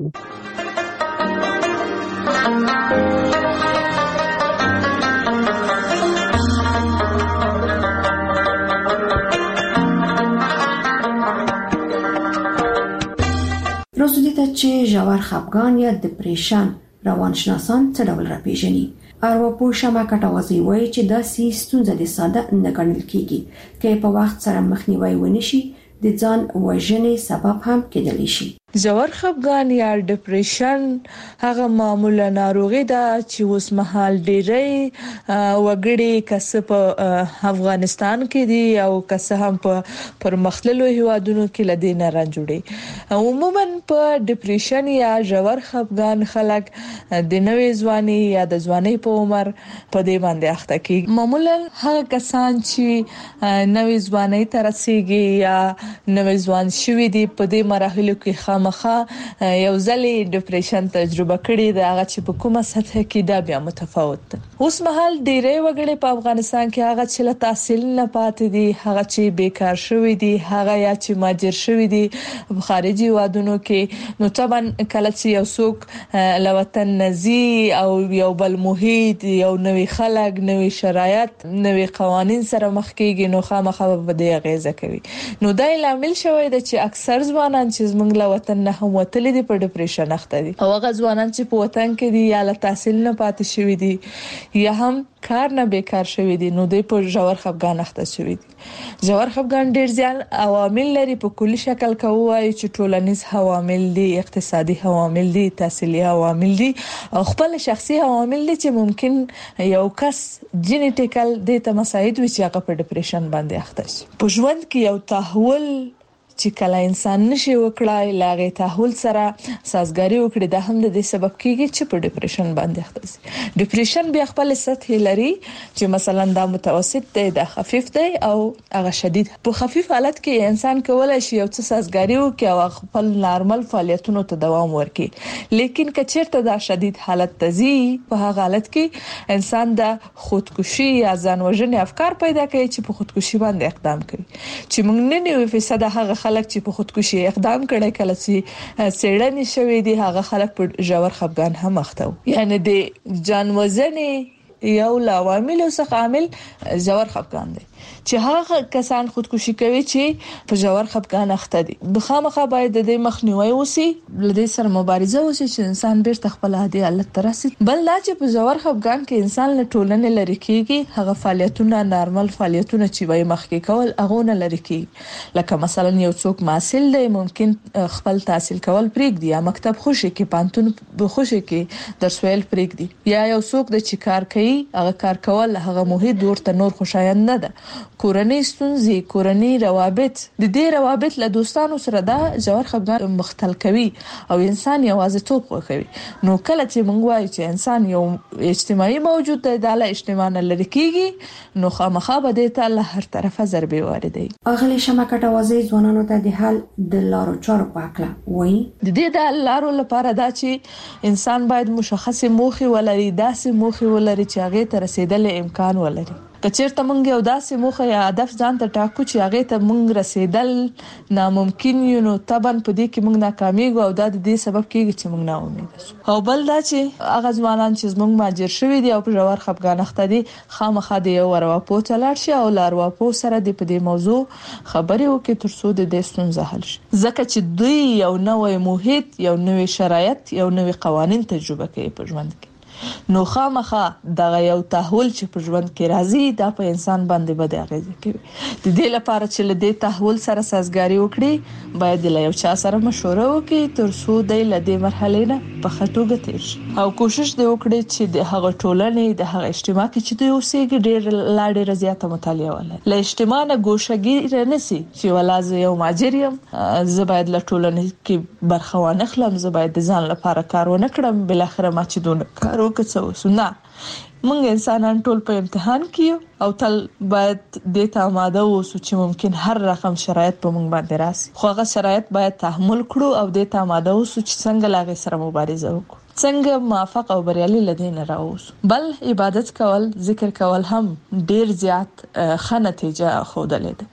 روزو دي ته چې ژور خپګان یا ډیپریشن روانشناسان څه ډول راپېژني. ارواپوه شمع کټوازی وایي چې دا سي ستونزه د ساده نه ګڼل کیږي چې په وخت سره مخنیوي ونشي د ځان وژنې سبب هم کېدلی شي. ژور خپګان یا ډیپریشن هغه معمولا ناروغي ده چې اوس مهال ډېری وګړي کسب په افغانستان کې دي او کسب هم په پرمختللو هیوادونو کې لدې نه راځي. عموما په ډیپریشن یا ژور خپګان خلک د نوې ځواني یا د ځواني په عمر په دې باندې اخته کیږي. معمولا هغه کسان چې نوې ځواني ته رسیدي یا نوې ځوان شوي دي په دې مراحلو کې مخه یو ځلې ډیپریشن تجربه کړې ده هغه چې په کومه سطح کې دا بیا متفاوت ده. اوس مهال ډېری وګړي په افغانستان کې هغه چې له تحصیل نه پاتې دي هغه چې بیکار شوي دي هغه یا چې مهاجر شوي دي په خارجي وادونو کې نو طبعا کله چې یو څوک له وطن نزي او یو بل محیط یو نوې خلک نوې شرایط نوې قوانين سره مخ کېږي نو خامخا به د غیزه کوي. نو دا لامل شوی دی چې اکثر ځوانان چې زموږ له وطن نه هم وتلي دي په ډیپریشن اخته دي او هغه ځوانان چې په وطن کې دي یا له تحصیل نه پاتې شوي دي یا هم کار نه بیکار شوي دي نو دوی په ژور خپګان اخته شوي دي. ژور خپګان ډیر ځان عوامل لري په کلی شکل کوي چې ټولنیز عوامل دي اقتصادي عوامل دي تحصیلي عوامل دي او خپل شخصي عوامل دي چې ممکن یو کس جینیټیکل د ته مساعد وي چې هغه په ډیپریشن باندې اخته شي. په ژوند کې یو تحول چې کله انسان نشي وکړای لاغه تحول سره سازګاری وکړي دا هم د دې سبب کیږي چې په ډیپریشن باندې اخته شي. ډیپریشن بیا خپل سطح لري چې مثلا دا متوسط دی دا خفیف دی او هغه شدید. په خفیف حالت کې انسان کولای شي یو څه سازګاری وکړي او خپل نارمل فعالیتونو ته دوام ورکړي، لیکن کچیرته دا شدید حالت تزي په هغه حالت کې انسان د خودکشي یا ځان وژنې افکار پیدا کوي چې په خودکشي باندې اقدام کوي. چې موږ نه نیو فیصد هغه خلک چې په خودکشي اقدام کړي کله چې سیړنی شوی دي هغه خلک په ژور خفګان هم اخته وي. یعنی د ځان وژنې یو لوامل څخه عامل ژور خفګان دی چې هغه کسان خودکشي کوي چې په ژور خفګان اخته دي. د خامخا باید د دې مخنیوي وسی لدې سره مبارزه وسی چې انسان بیرته خپل عادي حالت ته راسي. بل دا چې په ژور خفګان کې انسان له ټولنې لری کیږي، هغه فعالیتونه نارمل فعالیتونه چې وای مخکې کول هغه نه لری کیږي. لکه مثلا یو څوک محصل دی ممکن خپل تحصیل کول پریږدي یا مکتب خوشي کې پانتون بخوشي کې درس ویل پریږدي، یا یو څوک د چیکار کوي هغه کار کول هغه محیط ورته نور خوشایند نه ده. کورنۍ ستونزې، کورنۍ روابط، د دې روابط له دوستانو سره دا ژور خفګان مختل کوي او انسان یوازیتوب خوښوي. نو کله چې موږ وایو چې انسان یو اجتماعي موجود دی د اجتماع نه لری کیږي نو خامخا به د ته هر طرفه ضربې واردوي. اغلی شمکټ اوازې ځوانانو ته د حل د لارو چارو په اړه وایي. د دې د لارو لپاره دا چې انسان باید مشخصه موخه ولري، داسې موخه ولري چې هغه ته رسیدل امکان ولري. کچیرته مونږ یو داسې موخه یا هدف ځان ته ټاکو چې هغه ته مونږ رسیدل ناممکن یو نو طبعا په دې کې مونږ ناکامیږو او دا د دې سبب کیږي چې مونږ ناامید شو. او بل دا چې هغه ځوانان چې مونږ ماجر شوی دي او په ژور خفګان اخته دي خامخا د یو ورواپو چلاړ شي او لارواپو سره د په دې موضوع خبرې وکړي ترڅو د دې ستونزه حل شي. ځکه چې دوی یو نوې محیط، یو نوې شرایط، یو نوې قوانين تجربه کوي په ژوند کې. نو خامخا دغه یو تحول چې په ژوند کې راځي دا په انسان باندې بد اغیز کوي. د دې لپاره چې له دې تحول سره سازګاری وکړي باید له یو چا سره مشوره وکړي ترڅو د لدې مرحله نه په خټوګه تیر شي او کوشش دی وکړي چې د هغه ټولنې د هغه اجتماع کې چې دوی اوسېږي ډېر لاړې رضایت مطالعه ولري. له اجتماع نه ګوښګي رنسي چې ولازم یو ماجریم زه باید له ټولنې کې برخه ونخلم، زه باید د ځان لپاره کار ونه کړم، بل اخر ما چې دونه کار وکړم سونه. موږ انسانان ټول په امتحان کې او تل باید د ته آماده اوسو چې ممکن هر رقم شرایط په موږ باندې راسي، خو هغه شرایط باید تحمل کړو او د ته آماده اوسو چې څنګه لاغه سره مبارزه وکړو، څنګه موافق او بریالي لدین راووسو. بل عبادت کول، ذکر کول هم ډیر زیات ښه نتیجه خوده.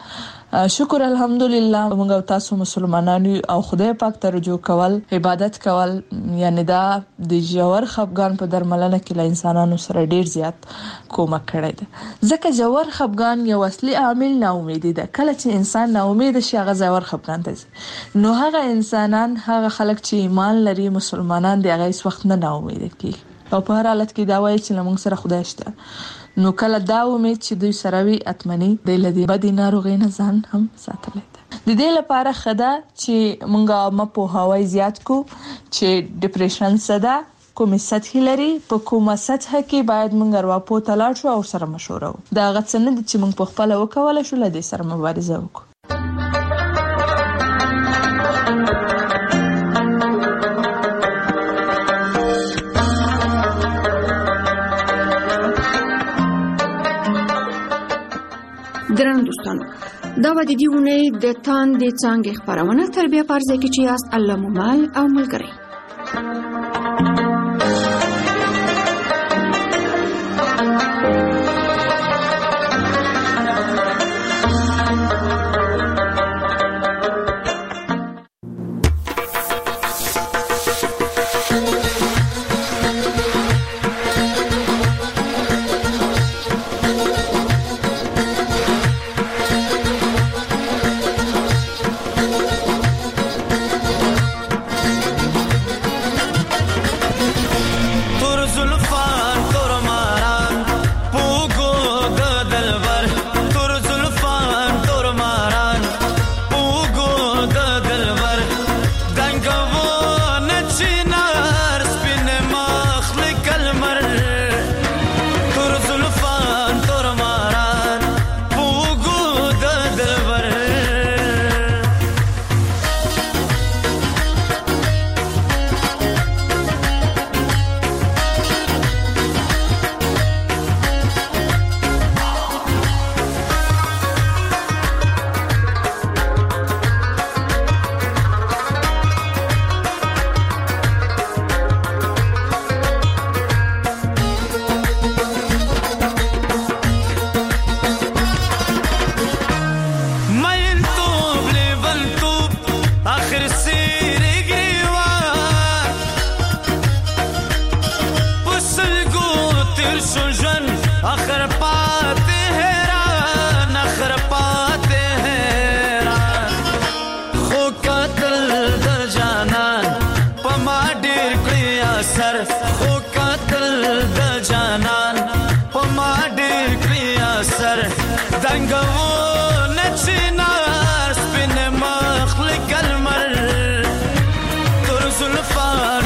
شکر الحمدلله موږ او تاسو مسلمانانو او خدای پاک ته رجوع کول، عبادت کول، یعنی دا د ژور خفګان په درملنه کې له انسانانو سره ډیر زیات کومک کړی دی. ځکه ژور خفګان یو اصلي عامل ناامیدي ده. کله چې انسان ناامید شي هغه ژور خفګان دی. نو هغه انسانان، هغه خلک چې ایمان لري، مسلمانان دی، هغه هیڅ وخت نه ناامید کیږي او په هر حالت کې دا وایي چې موږ سره خدای شته. نو کله دا امید چې دوی سره وي اتمنی د لدی بدی ناروغي نه ځان هم ساتلی ده. د دې لپاره خدا چې مونږه مپو هواي زیات کو چې ډیپریشن صدا کومه سطح لري، په کومه سطح کې باید مونږ ورواپو تلاړ شو او سره مشوره وکړو. دا غڅنه چې مونږ په خپل وکول شو لدی سره مبارزه وکړو. ګران دوستانو، دا و د دې ونې د تاندې څنګه خبرونه تربیه پرځه کې چې یاست الله ممال او ملګری. زلفا